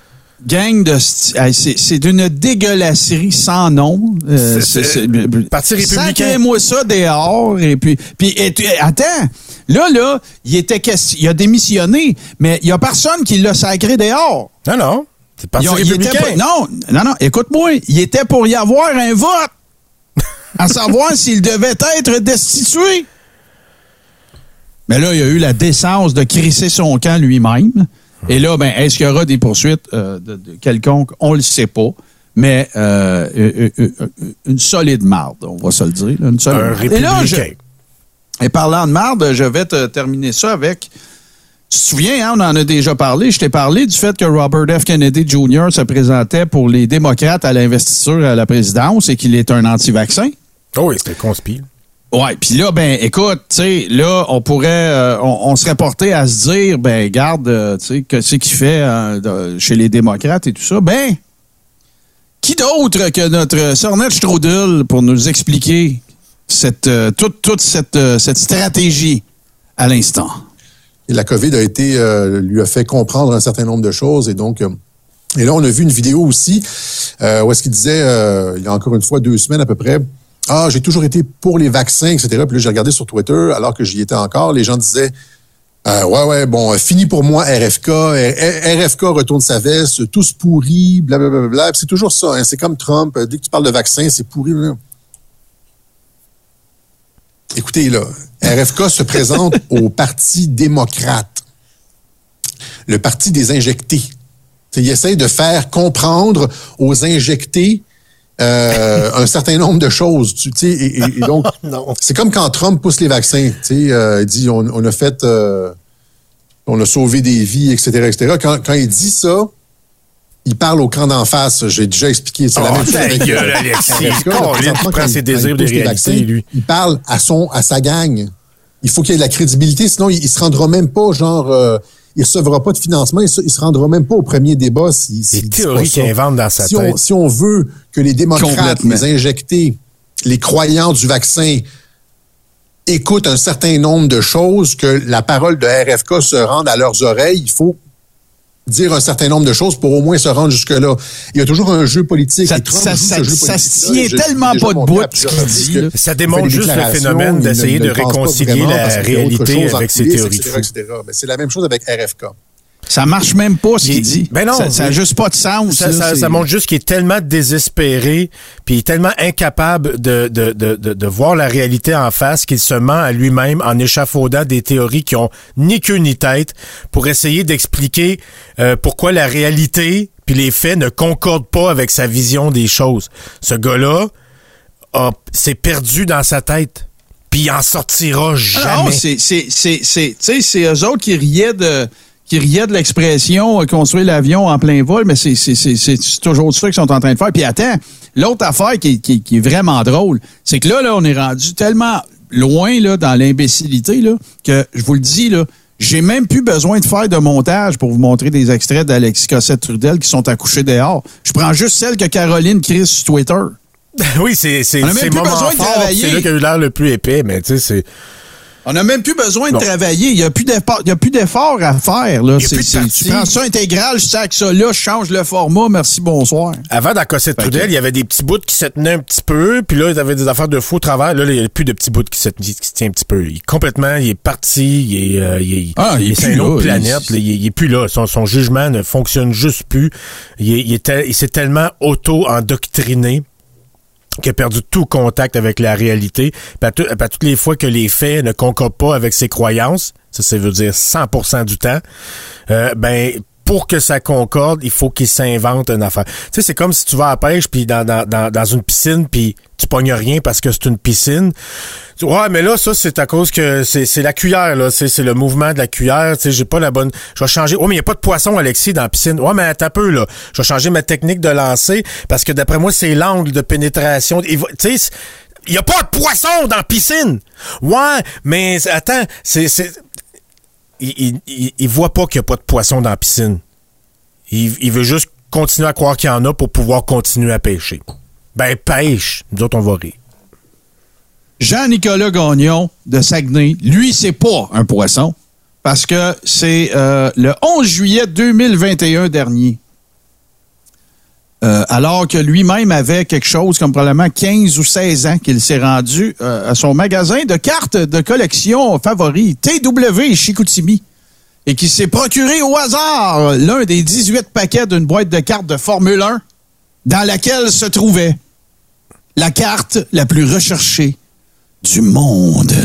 gang de... C'est, c'est d'une dégueulasserie sans nom. Euh, c'est, c'est, c'est, Parti républicain. Sacrez-moi ça dehors. Et puis, puis et, et, attends, là, là, il était question, il a démissionné, mais il y a personne qui l'a sacré dehors. Non, non. C'est Parti il, républicain. Il était pas, non, non, non, écoute-moi, il était pour y avoir un vote, à savoir s'il devait être destitué. Mais là, il a eu la décence de crisser son camp lui-même. Et là, ben, est-ce qu'il y aura des poursuites euh, de, de quelconque? On ne le sait pas. Mais euh, euh, euh, euh, une solide marde, on va se le dire. Là, une solide Un marde. républicain. Et, là, je, et parlant de marde, je vais te terminer ça avec... Tu te souviens, hein, on en a déjà parlé. Je t'ai parlé du fait que Robert F. Kennedy Junior se présentait pour les démocrates à l'investiture à la présidence et qu'il est un anti-vaccin. Oh oui, c'était conspire. Ouais, puis là, ben, écoute, tu sais, là, on pourrait, euh, on, on serait porté à se dire, ben, garde, euh, tu sais, que c'est qu'il fait euh, de, chez les démocrates et tout ça. Ben, qui d'autre que notre Sornet Strudel pour nous expliquer cette, euh, toute, toute cette, euh, cette stratégie à l'instant? Et la COVID a été, euh, lui a fait comprendre un certain nombre de choses et donc, euh, et là, on a vu une vidéo aussi euh, où est-ce qu'il disait, euh, il y a encore une fois deux semaines à peu près, ah, j'ai toujours été pour les vaccins, et cetera. Puis là, j'ai regardé sur Twitter, alors que j'y étais encore, les gens disaient, euh, ouais, ouais, bon, fini pour moi R F K, R F K retourne sa veste, tous pourris, blablabla. Bla, bla. C'est toujours ça, hein, c'est comme Trump, dès que tu parles de vaccins, c'est pourri. Là. Écoutez, là, R F K se présente au Parti démocrate, le parti des injectés. T'sais, il essaie de faire comprendre aux injectés Euh, un certain nombre de choses, tu sais, et, et, et donc non. C'est comme quand Trump pousse les vaccins, tu sais, euh, il dit on, on a fait, euh, on a sauvé des vies, et cetera, et cetera. Quand, quand il dit ça, il parle au camp d'en face. J'ai déjà expliqué, c'est oh, la même chose avec gueule, euh, Alexis. Il prend ses désirs de réalité, lui. Il parle à son, à sa gang. Il faut qu'il y ait de la crédibilité, sinon il, il se rendra même pas, genre. Euh, il ne recevra pas de financement, il ne se rendra même pas au premier débat. Si, si les théories qu'il invente dans sa si tête. On, si on veut que les démocrates, les injectés, les croyants du vaccin écoutent un certain nombre de choses, que la parole de R F K se rende à leurs oreilles, il faut dire un certain nombre de choses pour au moins se rendre jusque-là. Il y a toujours un jeu politique. Ça, ça, ça, ça se tient tellement pas de bout, ce qu'il dit. Là. Ça démontre juste le phénomène d'essayer de réconcilier la réalité avec ses théories de fou. C'est la même chose avec R F K. Ça marche même pas, ce qu'il dit. Ben non, ça n'a juste pas de sens. Ça, là, ça, ça montre juste qu'il est tellement désespéré, puis il est tellement incapable de, de, de, de, de voir la réalité en face qu'il se ment à lui-même en échafaudant des théories qui ont ni queue ni tête pour essayer d'expliquer euh, pourquoi la réalité puis les faits ne concordent pas avec sa vision des choses. Ce gars-là a, s'est perdu dans sa tête, puis il en sortira jamais. Non, c'est, c'est, c'est, c'est, tu sais, c'est eux autres qui riaient de... qui riait de l'expression euh, « construire l'avion en plein vol », mais c'est, c'est, c'est, c'est toujours ça qu'ils sont en train de faire. Puis attends, l'autre affaire qui, qui, qui est vraiment drôle, c'est que là, là, on est rendu tellement loin là, dans l'imbécilité là, que, je vous le dis, là, j'ai même plus besoin de faire de montage pour vous montrer des extraits d'Alexis Cossette-Trudel qui sont accouchés dehors. Je prends juste celle que Caroline crie sur Twitter. Oui, c'est, c'est, c'est moments forts, c'est là qu'il a eu l'air le plus épais, mais tu sais, c'est... On n'a même plus besoin de non. travailler. Il n'y a plus d'effort, il y a plus d'effort à faire. Là. C'est, c'est, tu prends ça intégral, je sac ça là, je change le format, merci, bonsoir. Avant, dans Cossette-Trudel, il y avait des petits bouts qui se tenaient un petit peu, puis là, il y avait des affaires de faux travers. Là, il n'y a plus de petits bouts qui se, qui se tiennent un petit peu. Il est complètement, il est parti, il est, euh, il est, ah, il est c'est une autre planète. Il, il, il est plus là. Son, son jugement ne fonctionne juste plus. Il, est, il, est tel, il s'est tellement auto-endoctriné qui a perdu tout contact avec la réalité. Puis à, tout, à toutes les fois que les faits ne concordent pas avec ses croyances, ça, ça veut dire cent pour cent du temps, euh, ben pour que ça concorde, il faut qu'il s'invente une affaire. Tu sais, c'est comme si tu vas à la pêche puis dans, dans, dans, dans une piscine puis tu pognes rien parce que c'est une piscine. Ouais, mais là, ça, c'est à cause que c'est, c'est la cuillère, là. C'est, c'est le mouvement de la cuillère. Tu sais, j'ai pas la bonne... Je vais changer... Ouais, mais il n'y a pas de poisson, Alexis, dans la piscine. Ouais, mais attends un peu, là. Je vais changer ma technique de lancer parce que d'après moi, c'est l'angle de pénétration. Tu sais, il n'y a pas de poisson dans la piscine. Ouais, mais attends, c'est... c'est... Il, il, il voit pas qu'il n'y a pas de poisson dans la piscine. Il, il veut juste continuer à croire qu'il y en a pour pouvoir continuer à pêcher. Ben, pêche. Nous autres, on va rire. Jean-Nicolas Gagnon de Saguenay, lui, c'est pas un poisson parce que c'est euh, le onze juillet deux mille vingt et un dernier Euh, alors que lui-même avait quelque chose comme probablement quinze ou seize ans qu'il s'est rendu euh, à son magasin de cartes de collection favori, T W Chicoutimi, et qui s'est procuré au hasard l'un des dix-huit paquets d'une boîte de cartes de Formule un dans laquelle se trouvait la carte la plus recherchée du monde.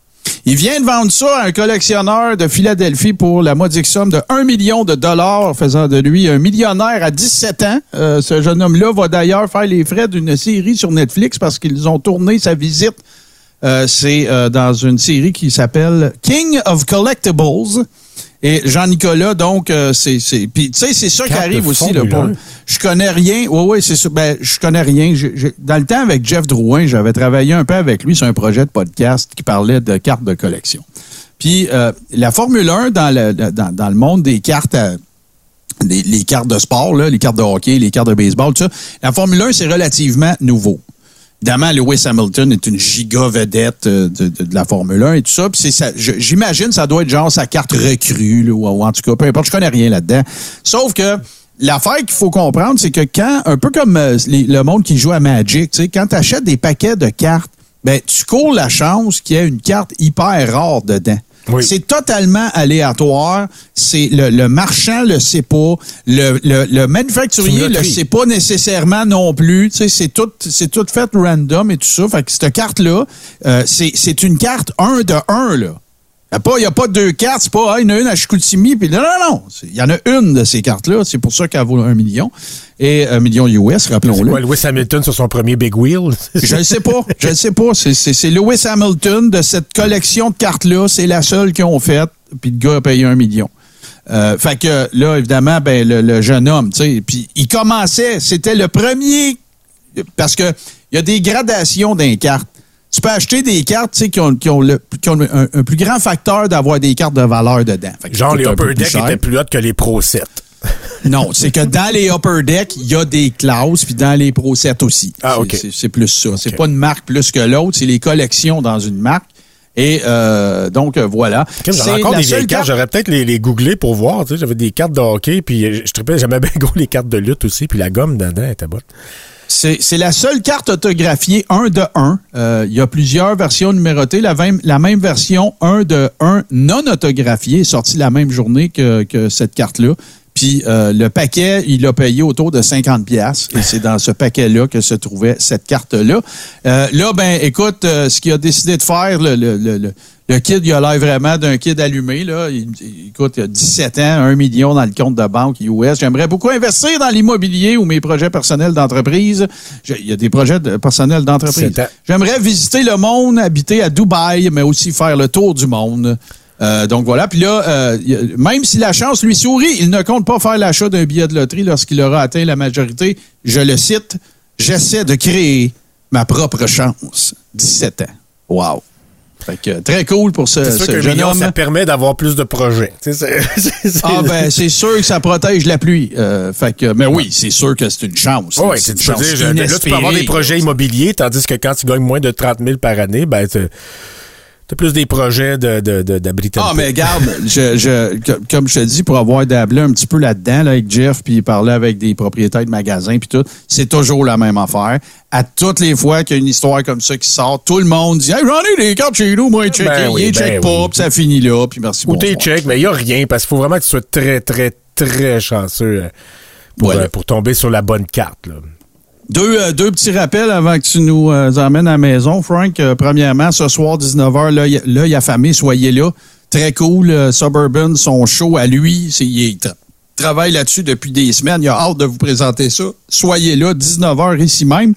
Il vient de vendre ça à un collectionneur de Philadelphie pour la modique somme de un million de dollars, faisant de lui un millionnaire à dix-sept ans. Euh, ce jeune homme-là va d'ailleurs faire les frais d'une série sur Netflix parce qu'ils ont tourné sa visite. Euh, c'est euh, dans une série qui s'appelle King of Collectibles. Et Jean-Nicolas, donc, euh, c'est... c'est puis, tu sais, c'est ça qui arrive aussi. Là, pour, je connais rien. Oui, oui, c'est ça. Ben, je connais rien. Je, je, dans le temps, avec Jeff Drouin, j'avais travaillé un peu avec lui sur un projet de podcast qui parlait de cartes de collection. Puis, euh, la Formule un, dans le, dans, dans le monde des cartes... À, des, les cartes de sport, là, les cartes de hockey, les cartes de baseball, tout ça, la Formule un, c'est relativement nouveau. Évidemment, Lewis Hamilton est une giga vedette de, de, de la Formule un et tout ça. Puis c'est ça, je, j'imagine ça doit être genre sa carte recrue, là, ou, ou en tout cas, peu importe, je connais rien là-dedans. Sauf que l'affaire qu'il faut comprendre, c'est que quand, un peu comme euh, les, le monde qui joue à Magic, tu sais, quand tu achètes des paquets de cartes, ben tu cours la chance qu'il y ait une carte hyper rare dedans. Oui. C'est totalement aléatoire. C'est le, le marchand le sait pas, le, le, le manufacturier le sait pas nécessairement non plus. Tu sais, c'est tout, c'est tout fait random et tout ça. Fait que cette carte-là, euh, c'est, c'est une carte un de un, là. Il n'y a pas deux cartes, c'est pas, ah, il y en a une à Chicoutimi, puis non, non, non. Il y en a une de ces cartes-là. C'est pour ça qu'elle vaut un million. Et un million U S, rappelons-le. C'est quoi, Lewis Hamilton sur son premier Big Wheel? Je ne sais pas. Je ne sais pas. C'est, c'est, c'est Lewis Hamilton de cette collection de cartes-là. C'est la seule qu'ils ont faite. Puis le gars a payé un million. Euh, fait que là, évidemment, ben le, le jeune homme, tu sais, puis il commençait, c'était le premier, parce que il y a des gradations d'un carte. Tu peux acheter des cartes tu sais, qui ont, qui ont, le, qui ont un, un plus grand facteur d'avoir des cartes de valeur dedans. Fait que genre les Upper Deck étaient plus hautes que les Pro sept. Non, c'est que dans les Upper Deck, il y a des classes, puis dans les Pro sept aussi. Ah, OK. C'est, c'est, c'est plus ça. Okay. C'est pas une marque plus que l'autre, c'est les collections dans une marque. Et euh, donc, euh, voilà. Okay, j'en ai encore des vieilles cartes. J'aurais peut-être les, les googlées pour voir. Tu sais, j'avais des cartes de hockey, puis je trippais, j'aimais bien gros les cartes de lutte aussi, puis la gomme dedans était bonne. C'est, c'est la seule carte autographiée un de un. Euh, il y a plusieurs versions numérotées. La même, la même version un de un non autographiée est sortie la même journée que, que cette carte-là. Puis euh, le paquet, il l'a payé autour de cinquante piastres. Et c'est dans ce paquet-là que se trouvait cette carte-là. Euh, là, ben, écoute, euh, ce qu'il a décidé de faire, le, le, le, le kid, il a l'air vraiment d'un kid allumé. Là. Il, écoute, il a dix-sept ans, un million dans le compte de banque U S. J'aimerais beaucoup investir dans l'immobilier ou mes projets personnels d'entreprise. J'ai, il y a des projets de, personnels d'entreprise. J'aimerais visiter le monde, habiter à Dubaï, mais aussi faire le tour du monde. Euh, donc voilà, puis là, euh, même si la chance lui sourit, il ne compte pas faire l'achat d'un billet de loterie lorsqu'il aura atteint la majorité. Je le cite, « J'essaie de créer ma propre chance. » dix-sept ans. Wow! Fait que très cool pour ce, c'est sûr ce jeune homme. Ça permet d'avoir plus de projets. C'est, c'est, c'est, ah ben, c'est sûr que ça protège la pluie. Euh, fait que, mais oui, c'est sûr que c'est une chance. Oui, c'est une chance dire, là, tu peux avoir des projets immobiliers, tandis que quand tu gagnes moins de trente mille par année, ben, tu T'as plus des projets de, de, de, d'abri temporaire. Ah, mais regarde, je, je, comme je te dis, pour avoir dablé un petit peu là-dedans, là, avec Jeff, puis parler avec des propriétaires de magasins, puis tout, c'est toujours la même affaire. À toutes les fois qu'il y a une histoire comme ça qui sort, tout le monde dit « Hey, j'en ai des cartes chez nous, moi, check, ben oui, il ben check oui. pas, puis ça finit là, puis merci beaucoup. » Ou t'es check, mais il y a rien, parce qu'il faut vraiment que tu sois très, très, très chanceux pour, voilà. euh, pour tomber sur la bonne carte, là. Deux, euh, deux petits rappels avant que tu nous euh, emmènes à la maison, Frank. Euh, premièrement, ce soir, dix-neuf heures, l'œil, l'œil affamé, soyez là. Très cool. Euh, Suburban, son show à lui, c'est, il tra- travaille là-dessus depuis des semaines. Il a hâte de vous présenter ça. Soyez là, dix-neuf heures ici même.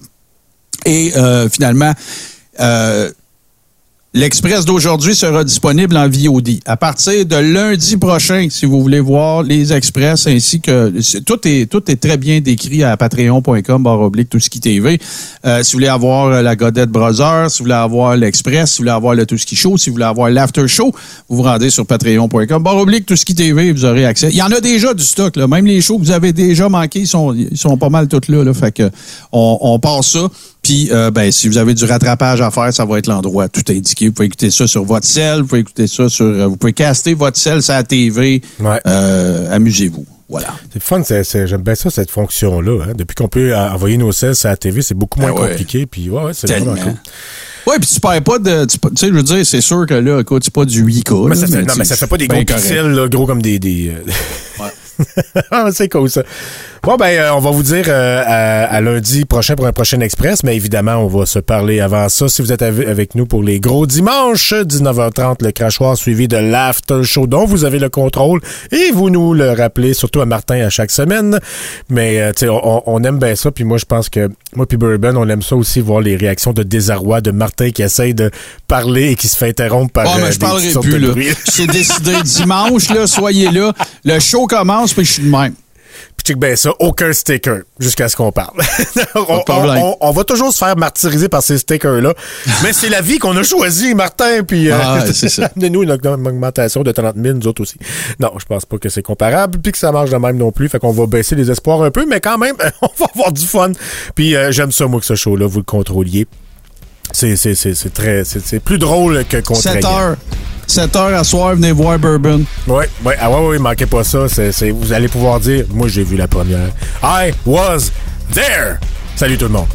Et euh, finalement, euh, l'Express d'aujourd'hui sera disponible en V O D. À partir de lundi prochain, si vous voulez voir les Express ainsi que... Tout est, tout est très bien décrit à patreon point com barre oblique tout ski T V. Euh, si vous voulez avoir la Godette Brother, si vous voulez avoir l'Express, si vous voulez avoir le Tout Ski Show, si vous voulez avoir l'After Show, vous vous rendez sur patreon point com barre oblique tout ski T V et vous aurez accès. Il y en a déjà du stock, là. Même les shows que vous avez déjà manqués, ils sont, ils sont pas mal tous là, là. Fait que on, on passe ça. Puis, euh, ben, si vous avez du rattrapage à faire, ça va être l'endroit tout indiqué. Vous pouvez écouter ça sur votre cell, vous pouvez écouter ça sur... Euh, vous pouvez caster votre cell sur la T V. Ouais. Euh, amusez-vous. Voilà. C'est fun, c'est, c'est, j'aime bien ça, cette fonction-là. Hein. Depuis qu'on peut envoyer nos sels à la T V, c'est beaucoup moins ben ouais. compliqué. Puis ouais, ouais, c'est Tellement. vraiment cool. Oui, puis tu perds pas de. Tu sais, je veux dire, c'est sûr que là, écoute, c'est pas du huit K. Mais ça là, fait, mais non, mais ça fait pas des gros pixels, là, gros comme des. des euh... ouais. C'est cool, ça. Bon, ben, euh, on va vous dire euh, à, à lundi prochain pour un prochain Express, mais évidemment, on va se parler avant ça. Si vous êtes av- avec nous pour les gros dimanches, dix-neuf heures trente, le crachoir suivi de l'after show dont vous avez le contrôle et vous nous le rappelez, surtout à Martin à chaque semaine. Mais, euh, tu sais, on, on aime bien ça, puis moi, je pense que moi puis Bourbon, on aime ça aussi, voir les réactions de désarroi de Martin qui essaye de parler et qui se fait interrompre par Ah, euh, mais je des parlerai sortes plus, de là. bruit. C'est décidé dimanche, là, soyez là. Le show commence, puis je suis de même. Puis check bien ça, aucun sticker jusqu'à ce qu'on parle. on, Pas de problème. on, on, on va toujours se faire martyriser par ces stickers-là. Mais c'est la vie qu'on a choisie, Martin. Puis euh, Ah, c'est ça. amenez-nous une augmentation de trente mille, nous autres aussi. Non, je pense pas que c'est comparable, puis que ça marche de même non plus. Fait qu'on va baisser les espoirs un peu, mais quand même, on va avoir du fun. Puis euh, j'aime ça, moi, que ce show-là, vous le contrôliez. C'est, c'est, c'est, c'est très, c'est, c'est plus drôle que contraignant. sept heures. sept heures à soir, venez voir Bourbon. Ouais, ouais, ah ouais, ouais, manquez pas ça. C'est, c'est, vous allez pouvoir dire, moi, j'ai vu la première. I was there! Salut tout le monde.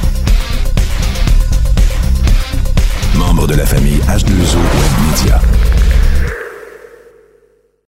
Membre de la famille H deux O Web Media.